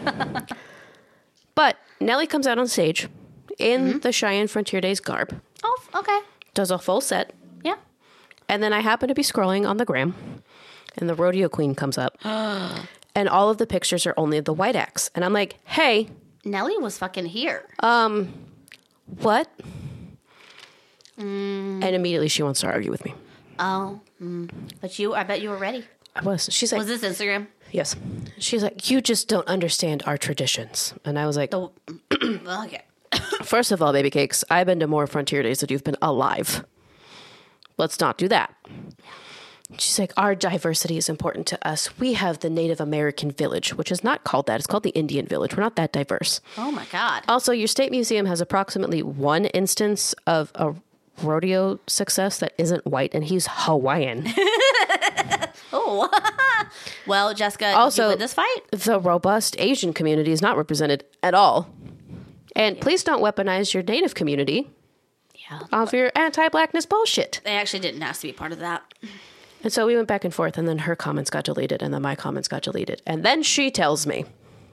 But Nelly comes out on stage in mm-hmm. the Cheyenne Frontier Days garb. Oh, okay. Does a full set. Yeah. And then I happen to be scrolling on the gram, and the rodeo queen comes up. And all of the pictures are only of the white acts. And I'm like, hey. Nelly was fucking here. Um, what? Mm. And immediately she wants to argue with me. Oh. Mm. But you, I bet you were ready. I was. She's like. Was this Instagram? Yes. She's like, you just don't understand our traditions. And I was like. The, okay. First of all, baby cakes, I've been to more Frontier Days than you've been alive. Let's not do that. She's like, our diversity is important to us. We have the Native American Village, which is not called that. It's called the Indian Village. We're not that diverse. Oh, my God. Also, your state museum has approximately one instance of a rodeo success that isn't white, and he's Hawaiian. Oh. Well, Jessica, also, did you win this fight? The robust Asian community is not represented at all. And yeah. Please don't weaponize your Native community yeah. of your anti-blackness bullshit. They actually didn't ask to be part of that. And so we went back and forth, and then her comments got deleted, and then my comments got deleted. And then she tells me,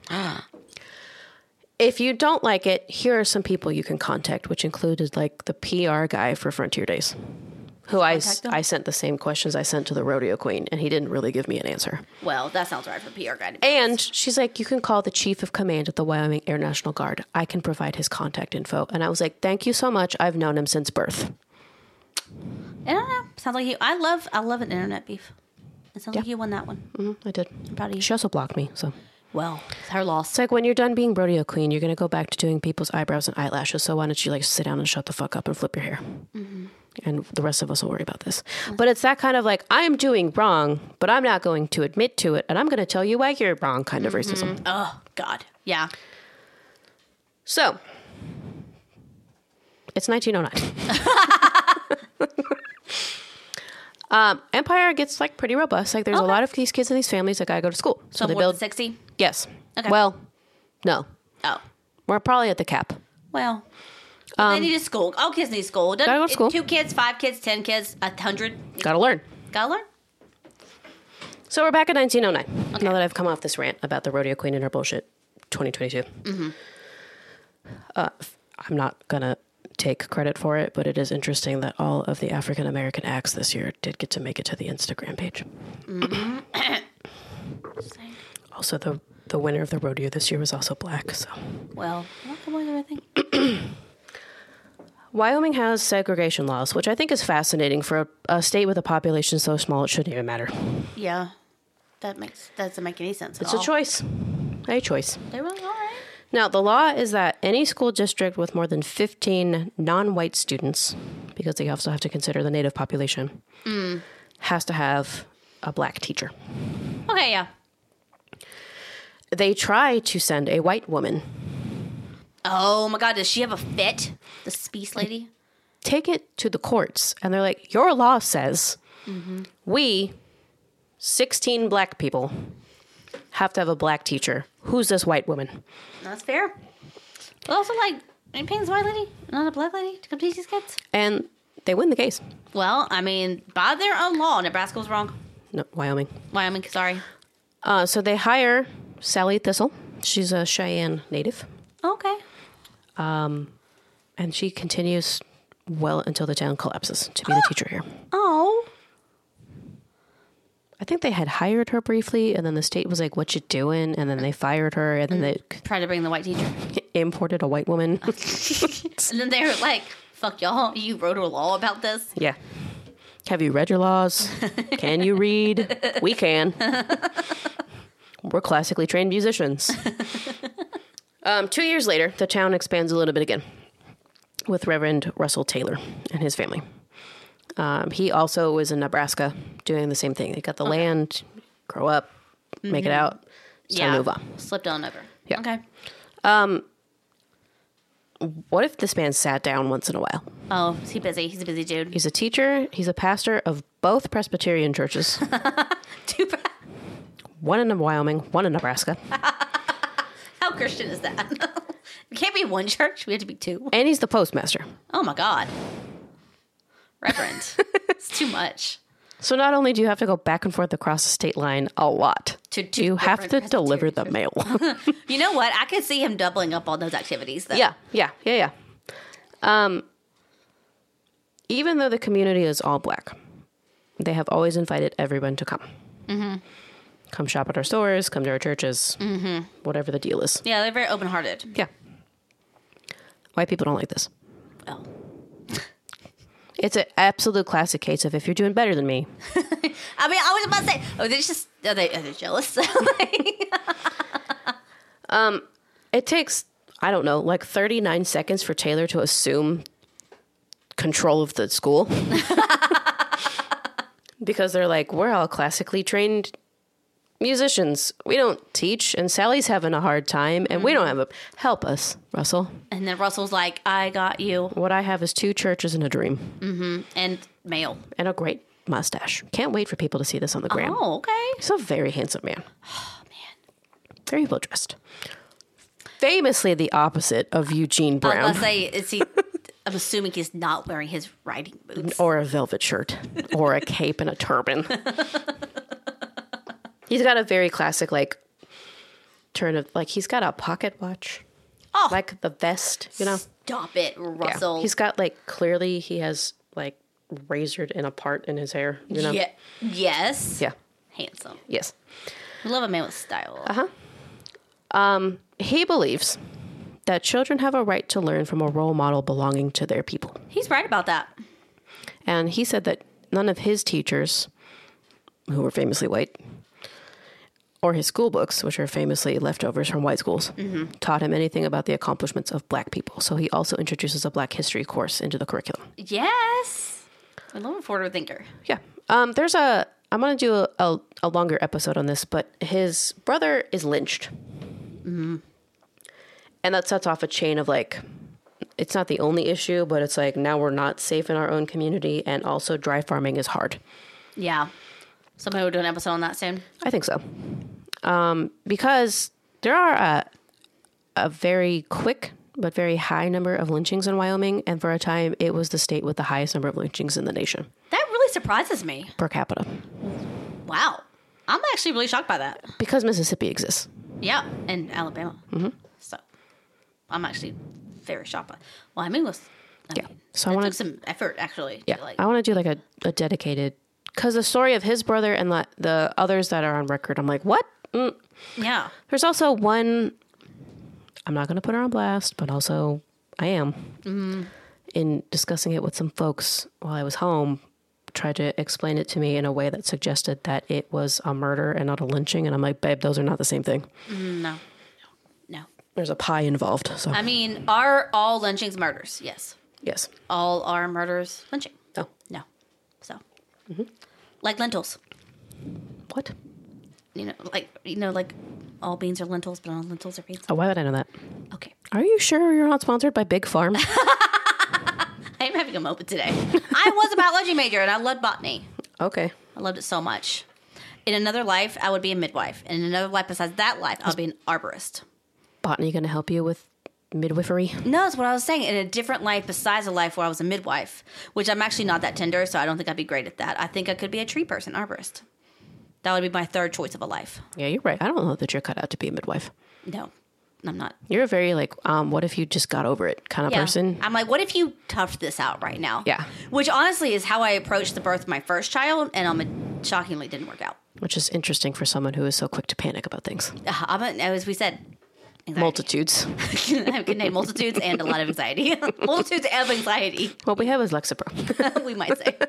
if you don't like it, here are some people you can contact, which included like the P R guy for Frontier Days, who I, I sent the same questions I sent to the rodeo queen, and he didn't really give me an answer. Well, that sounds right for the P R guy. And she's like, you can call the chief of command at the Wyoming Air National Guard. I can provide his contact info. And I was like, thank you so much. I've known him since birth. I don't know. Sounds like you. I love. I love an internet beef. It sounds yeah. like you won that one. Mm-hmm, I did. I'm proud of you. She also blocked me. So. Well, it's her loss. It's like when you're done being rodeo queen, you're gonna go back to doing people's eyebrows and eyelashes. So why don't you like sit down and shut the fuck up and flip your hair? Mm-hmm. And the rest of us will worry about this. Mm-hmm. But it's that kind of like, I am doing wrong, but I'm not going to admit to it, and I'm going to tell you why you're wrong kind of mm-hmm. racism. Oh God, yeah. So it's nineteen oh nine. Um, Empire gets like pretty robust. Like there's okay. a lot of these kids in these families that gotta go to school. So, so they build sixty. Yes. Okay. Well, no. Oh. We're probably at the cap. Well, um, they need a school. All kids need school. Doesn't, gotta go to school. Two kids, five kids, ten kids, a hundred. Gotta learn. Gotta learn. So we're back in nineteen oh nine. Okay. Now that I've come off this rant about the rodeo queen and her bullshit, twenty twenty-two. Mm-hmm. Uh, I'm not gonna take credit for it, but it is interesting that all of the African American acts this year did get to make it to the Instagram page. Mm-hmm. Also, the the winner of the rodeo this year was also black. So, well, welcome with everything. Wyoming has segregation laws, which I think is fascinating for a, a state with a population so small it shouldn't even matter. Yeah, that makes that doesn't make any sense. It's at all. a choice, a choice. They really are. Now, the law is that any school district with more than fifteen non-white students, because they also have to consider the native population, mm. has to have a black teacher. Okay, yeah. They try to send a white woman. Oh, my God. Does she have a fit? The Speece lady? Take it to the courts. And they're like, your law says mm-hmm. we, sixteen black people, have to have a black teacher. Who's this white woman? That's fair. But also, like, are you paying this white lady, not a black lady, to come teach these kids? And they win the case. Well, I mean, by their own law, Nebraska was wrong. No, Wyoming. Wyoming, sorry. Uh, so they hire Sally Thistle. She's a Cheyenne native. Okay. Um, and she continues well until the town collapses to be the teacher here. Oh. I think they had hired her briefly, and then the state was like, what you doing? And then they fired her, and then they... Tried to bring the white teacher. Imported a white woman. And then they were like, fuck y'all, you wrote a law about this? Yeah. Have you read your laws? Can you read? We can. We're classically trained musicians. Um, two years later, the town expands a little bit again with Reverend Russell Taylor and his family. Um, he also was in Nebraska doing the same thing. They got the okay. land, grow up, mm-hmm. make it out, so yeah. move on. Slipped on over. Yeah. Okay. Um, what if this man sat down once in a while? Oh, is he busy? He's a busy dude. He's a teacher. He's a pastor of both Presbyterian churches. Two pre- One in Wyoming, one in Nebraska. How Christian is that? It can't be one church. We have to be two. And he's the postmaster. Oh, my God. Reverend. It's too much. So not only do you have to go back and forth across the state line a lot, To two you have to different deliver the mail. You know what? I could see him doubling up on those activities, though. yeah, yeah, yeah, yeah. Um, even though the community is all black, they have always invited everyone to come. Mm-hmm. Come shop at our stores, come to our churches, mm-hmm. whatever the deal is. Yeah, they're very open-hearted. Yeah. White people don't like this. Oh. It's an absolute classic case of if you're doing better than me. I mean, I was about to say, oh, they're just, are they, are they jealous? um, it takes, I don't know, like thirty-nine seconds for Taylor to assume control of the school. Because they're like, we're all classically trained musicians. We don't teach, and Sally's having a hard time, and mm-hmm. we don't have a... Help us, Russell. And then Russell's like, I got you. What I have is two churches and a dream. Mm-hmm. And mail. And a great mustache. Can't wait for people to see this on the gram. Oh, okay. He's a very handsome man. Oh, man. Very well dressed. Famously the opposite of Eugene Brown. I was going to say, is he... I'm assuming he's not wearing his riding boots. Or a velvet shirt. Or a cape and a turban. He's got a very classic, like, turn of, like, he's got a pocket watch. Oh. Like the vest, you know? Stop it, Russell. Yeah. He's got, like, clearly he has, like, razored in a part in his hair, you know? Yeah. Yes. Yeah. Handsome. Yes. We love a man with style. Uh-huh. Um, he believes that children have a right to learn from a role model belonging to their people. He's right about that. And he said that none of his teachers, who were famously white, or his school books, which are famously leftovers from white schools, mm-hmm. taught him anything about the accomplishments of black people. So he also introduces a black history course into the curriculum. Yes. I love a forward thinker. Yeah. Um, there's a, I'm going to do a, a, a longer episode on this, but his brother is lynched. Mm-hmm. And that sets off a chain of like, it's not the only issue, but it's like now we're not safe in our own community. And also dry farming is hard. Yeah. Somebody will do an episode on that soon. I think so. Um, because there are a, a very quick but very high number of lynchings in Wyoming. And for a time, it was the state with the highest number of lynchings in the nation. That really surprises me. Per capita. Wow. I'm actually really shocked by that. Because Mississippi exists. Yeah, and Alabama. Mm-hmm. So I'm actually very shocked by it. Well, I mean, was, I yeah. mean, so I want took some effort, actually. Yeah. To like, I want to do like a, a dedicated... Because the story of his brother and the, the others that are on record, I'm like, what? Mm. Yeah. There's also one, I'm not going to put her on blast, but also I am. Mm-hmm. In discussing it with some folks while I was home, tried to explain it to me in a way that suggested that it was a murder and not a lynching. And I'm like, babe, those are not the same thing. No. No. No. There's a pie involved. So I mean, are all lynchings murders? Yes. Yes. All are murders lynching? No. No. So. Mm-hmm. Like lentils. What? You know, like, you know, like all beans are lentils, but all lentils are beans. Oh, why would I know that? Okay. Are you sure you're not sponsored by Big Farm? I'm having a moment today. I was a biology major and I loved botany. Okay. I loved it so much. In another life, I would be a midwife. And in another life besides that life, I'll be an arborist. Botany going to help you with midwifery? No, that's what I was saying. In a different life besides a life where I was a midwife, which I'm actually not that tender, so I don't think I'd be great at that. I think I could be a tree person, arborist. That would be my third choice of a life. Yeah, you're right. I don't know that you're cut out to be a midwife. No, I'm not. You're a very like, um, what if you just got over it kind of yeah. person. I'm like, what if you toughed this out right now? Yeah. Which honestly is how I approached the birth of my first child, and um, it shockingly didn't work out. Which is interesting for someone who is so quick to panic about things. Uh, I'm a, as we said, anxiety. Multitudes. I have good name, multitudes, and a lot of anxiety. Multitudes and anxiety. What we have is Lexapro. We might say.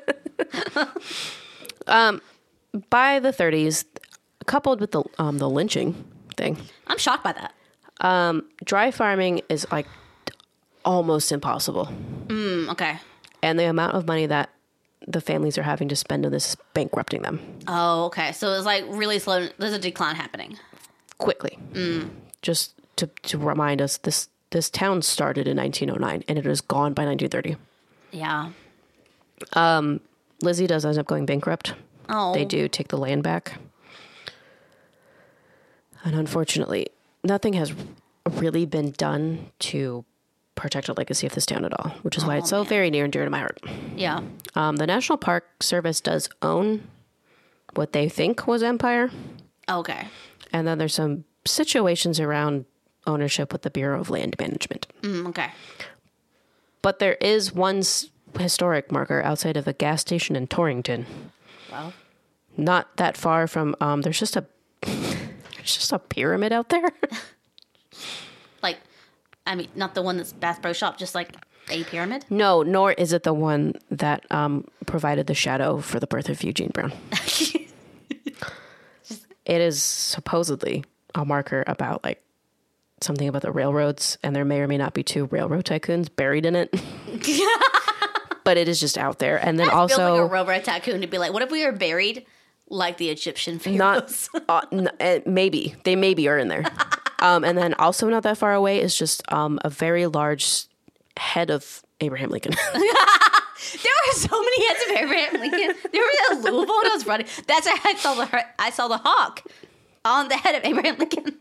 um, by the thirties, coupled with the um, the lynching thing, I'm shocked by that. Um, dry farming is like almost impossible. Mm, okay. And the amount of money that the families are having to spend on this is bankrupting them. Oh, okay. So it's like really slow. There's a decline happening. Quickly. Mm. Just to, to remind us, this this town started in nineteen oh nine and it is gone by nineteen thirty. Yeah. Um, Lizzie does end up going bankrupt. Oh. They do take the land back. And unfortunately, nothing has really been done to protect the legacy of this town at all, which is why it's so man. very near and dear to my heart. Yeah. Um, the National Park Service does own what they think was Empire. Okay. And then there's some situations around ownership with the Bureau of Land Management. Mm, okay. But there is one s- historic marker outside of a gas station in Torrington. Well. Not that far from, um, there's just a, there's just a pyramid out there. Like, I mean, not the one that's Bass Pro Shop, just like a pyramid? No, nor is it the one that um, provided the shadow for the birth of Eugene Brown. It is supposedly a marker about like something about the railroads, and there may or may not be two railroad tycoons buried in it. But it is just out there. And then That also, feels like a railroad tycoon to be like, what if we were buried like the Egyptian pharaohs? not uh, n- uh, maybe they maybe are in there. Um, and then also not that far away is just um, a very large head of Abraham Lincoln. There were so many heads of Abraham Lincoln. There were in Louisville and I was running. That's why I saw the I saw the hawk on the head of Abraham Lincoln.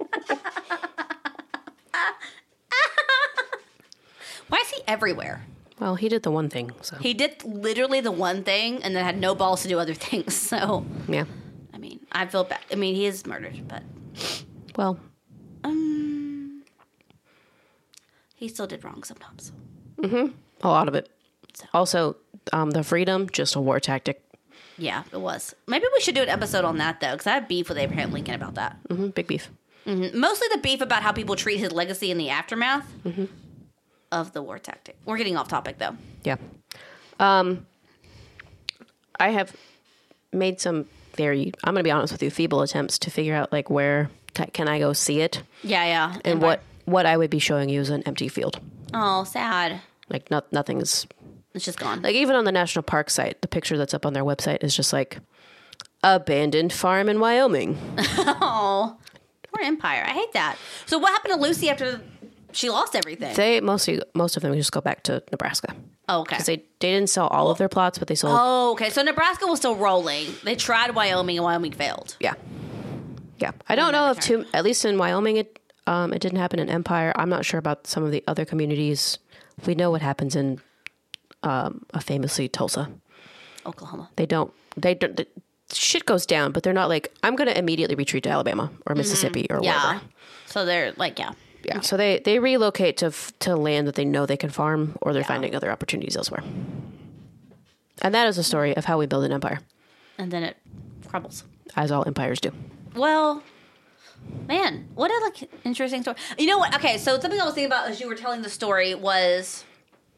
Why is he everywhere? Well, he did the one thing, so He did literally the one thing and then had no balls to do other things. So, yeah. I mean, I feel bad. I mean, he is murdered, but Well, um, he still did wrong sometimes. a lot of it. Also, um, the freedom, just a war tactic. Yeah, it was. Maybe we should do an episode on that, though, because I have beef with Abraham Lincoln about that. hmm Big beef. Mm-hmm. Mostly the beef about how people treat his legacy in the aftermath Mm-hmm. of the war tactic. We're getting off topic, though. Yeah. Um, I have made some very, I'm going to be honest with you, feeble attempts to figure out like where t- can I go see it Yeah, yeah. and And what, what I would be showing you is an empty field. Oh, sad. Like not, nothing's It's just gone. like even on the national park site, the picture that's up on their website is just like abandoned farm in Wyoming. Oh, poor Empire. I hate that. So what happened to Lucy after she lost everything? They mostly, most of them just go back to Nebraska. Oh, okay. Because they, they didn't sell all of their plots, but they sold. Oh, okay. So Nebraska was still rolling. They tried Wyoming, and Wyoming failed. Yeah. Yeah. I don't know if too, at least in Wyoming, it, um, it didn't happen in Empire. I'm not sure about some of the other communities. We know what happens in, um, uh, famously Tulsa. Oklahoma. They don't, they don't, the shit goes down, but they're not like, I'm going to immediately retreat to Alabama or Mississippi or Yeah. wherever. So they're like, yeah. Yeah. So they, they relocate to, f- to land that they know they can farm, or they're Yeah. finding other opportunities elsewhere. And that is a story of how we build an empire, And then it crumbles. as all empires do. Well, man, what a like interesting story. You know what? Okay, so something I was thinking about as you were telling the story was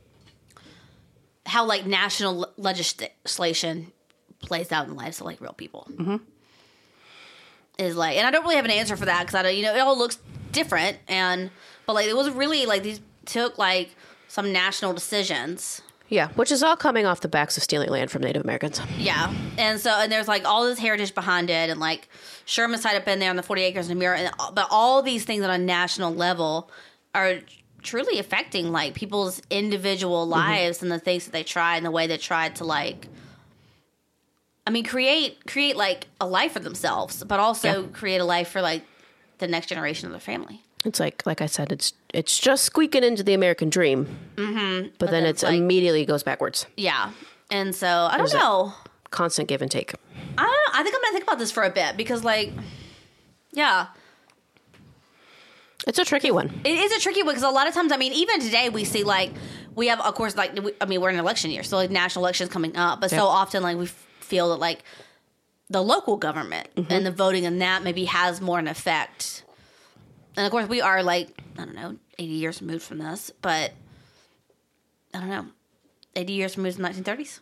how like national le- legislation plays out in the lives of like real people. Mm-hmm. Is like, and I don't really have an answer for that because I don't, you know, it all looks different, and but like it was really like these took like some national decisions. Yeah, which is all coming off the backs of stealing land from Native Americans. Yeah, and so and there's like all this heritage behind it, and like Sherman's tied up in there on the forty acres in the mirror, and but all these things on a national level are truly affecting like people's individual lives mm-hmm. and the things that they tried and the way they tried to like, I mean, create create like a life for themselves, but also yeah. create a life for like the next generation of their family. It's like, like I said, it's it's just squeaking into the American dream, mm-hmm. but, but then it's like, immediately goes backwards. Yeah, and so I don't There's know. Constant give and take. I don't know. I think I'm gonna think about this for a bit because, like, yeah, it's a tricky one. It is a tricky one because a lot of times, I mean, even today we see like we have, of course, like we, I mean, we're in an election year, so like national elections coming up, but yep. so often like we f- feel that like the local government mm-hmm. and the voting in that maybe has more an effect. And of course, we are like, I don't know, eighty years removed from this, but I don't know, eighty years removed from the nineteen thirties?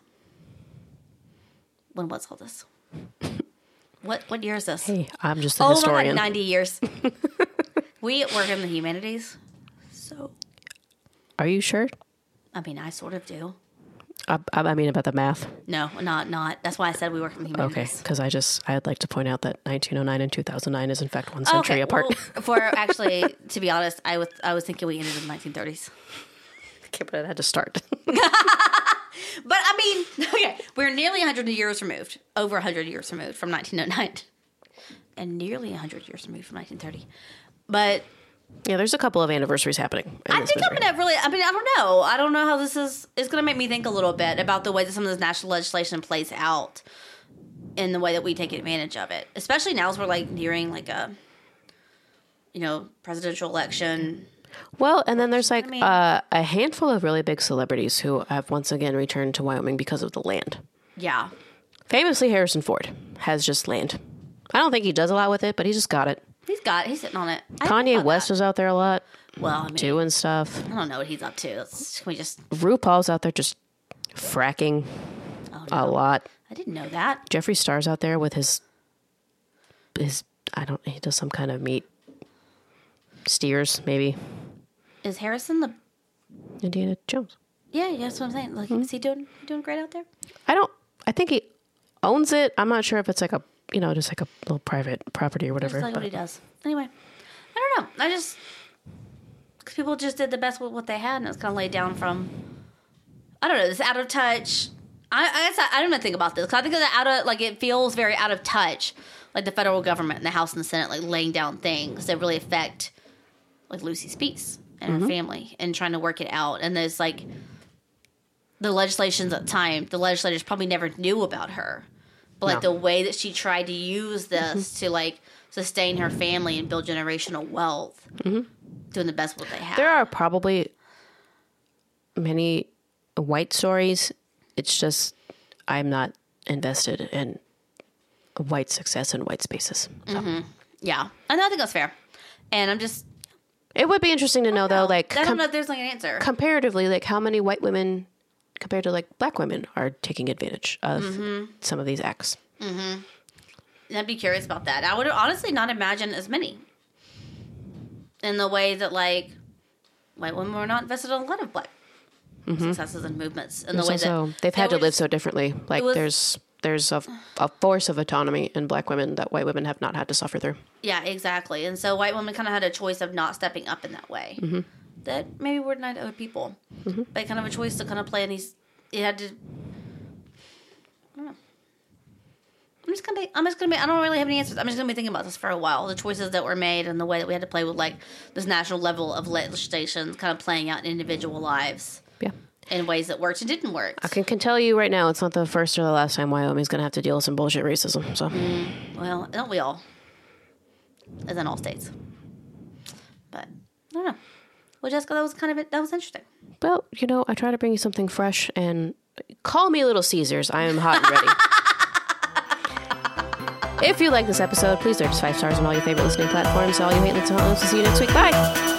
When was all this? What what year is this? Hey, I'm just a oh historian. Oh my God, ninety years. We work in the humanities, so. Are you sure? I mean, I sort of do. I, I mean, about the math. No, not not. That's why I said we work in the humanities. Okay, because I just I'd like to point out that nineteen oh nine and two thousand nine is in fact one century okay, apart. Well, for actually, to be honest, I was I was thinking we ended in the nineteen thirties. Okay, but it had to start. But I mean, okay, we're nearly one hundred years removed, over one hundred years removed from nineteen oh nine, and nearly one hundred years removed from nineteen thirty. But Yeah, there's a couple of anniversaries happening. In I this think Missouri. I'm gonna really. I mean, I don't know. I don't know how this is. It's gonna make me think a little bit about the way that some of this national legislation plays out, in the way that we take advantage of it. Especially now as we're like nearing like a, you know, presidential election. Well, and then there's like I mean- uh, a handful of really big celebrities who have once again returned to Wyoming because of the land. Yeah. Famously, Harrison Ford has just land. I don't think he does a lot with it, but he just got it. He's got. He's sitting on it. I didn't know Kanye about West that. is out there a lot, Well, I mean, doing stuff. I don't know what he's up to. Let's, can we just? RuPaul's out there just fracking Oh, a no. lot. I didn't know that. Jeffree Star's out there with his his I don't he does some kind of meat steers maybe. Is Harrison the? Indiana Jones. Yeah, yeah, that's what I'm saying. Like, is he doing he doing great out there? I don't I think he owns it. I'm not sure if it's like a you know just like a little private property or whatever. That's like but- what he does. Anyway, I don't know. I just because people just did the best with what they had, and it's kind of laid down from. I don't know. This out of touch. I, I guess I, I don't even think about this because I think that out of like it feels very out of touch, like the federal government and the House and the Senate like laying down things that really affect like Lucy's peace and Mm-hmm. her family and trying to work it out. And there's like the legislations at the time, the legislators probably never knew about her. But like No. the way that she tried to use this to like sustain her family and build generational wealth, doing the best with what they have. There are probably many white stories. It's just I'm not invested in white success in white spaces. So. Yeah, and I think that's fair. And I'm just It would be interesting to know, though, like I don't com- know if there's like an answer. comparatively, like how many white women compared to like black women are taking advantage of Mm-hmm. some of these acts. I'd be curious about that. I would honestly not imagine as many. In the way that like white women were not invested in a lot of black successes and movements. In the There's way also, that they've they had to were live just- so differently. Like was- there's there's a, a force of autonomy in black women that white women have not had to suffer through. Yeah, exactly. And so white women kind of had a choice of not stepping up in that way. Mm-hmm. That maybe we're not owed people, but kind of a choice to kind of play in these. It had to. I don't know. I'm just gonna be. I'm just gonna be. I don't really have any answers. I'm just gonna be thinking about this for a while. The choices that were made and the way that we had to play with like this national level of legislation, kind of playing out in individual lives Yeah. in ways that worked and didn't work. I can, can tell you right now, it's not the first or the last time Wyoming's going to have to deal with some bullshit racism. So Well, don't we all? As in all states. But I don't know. Well, Jessica, that was kind of it. That was interesting. Well, you know, I try to bring you something fresh and call me Little Caesars. I am hot and ready. If you like this episode, please rate us five stars on all your favorite listening platforms. All you hate, let's see you next week. Bye.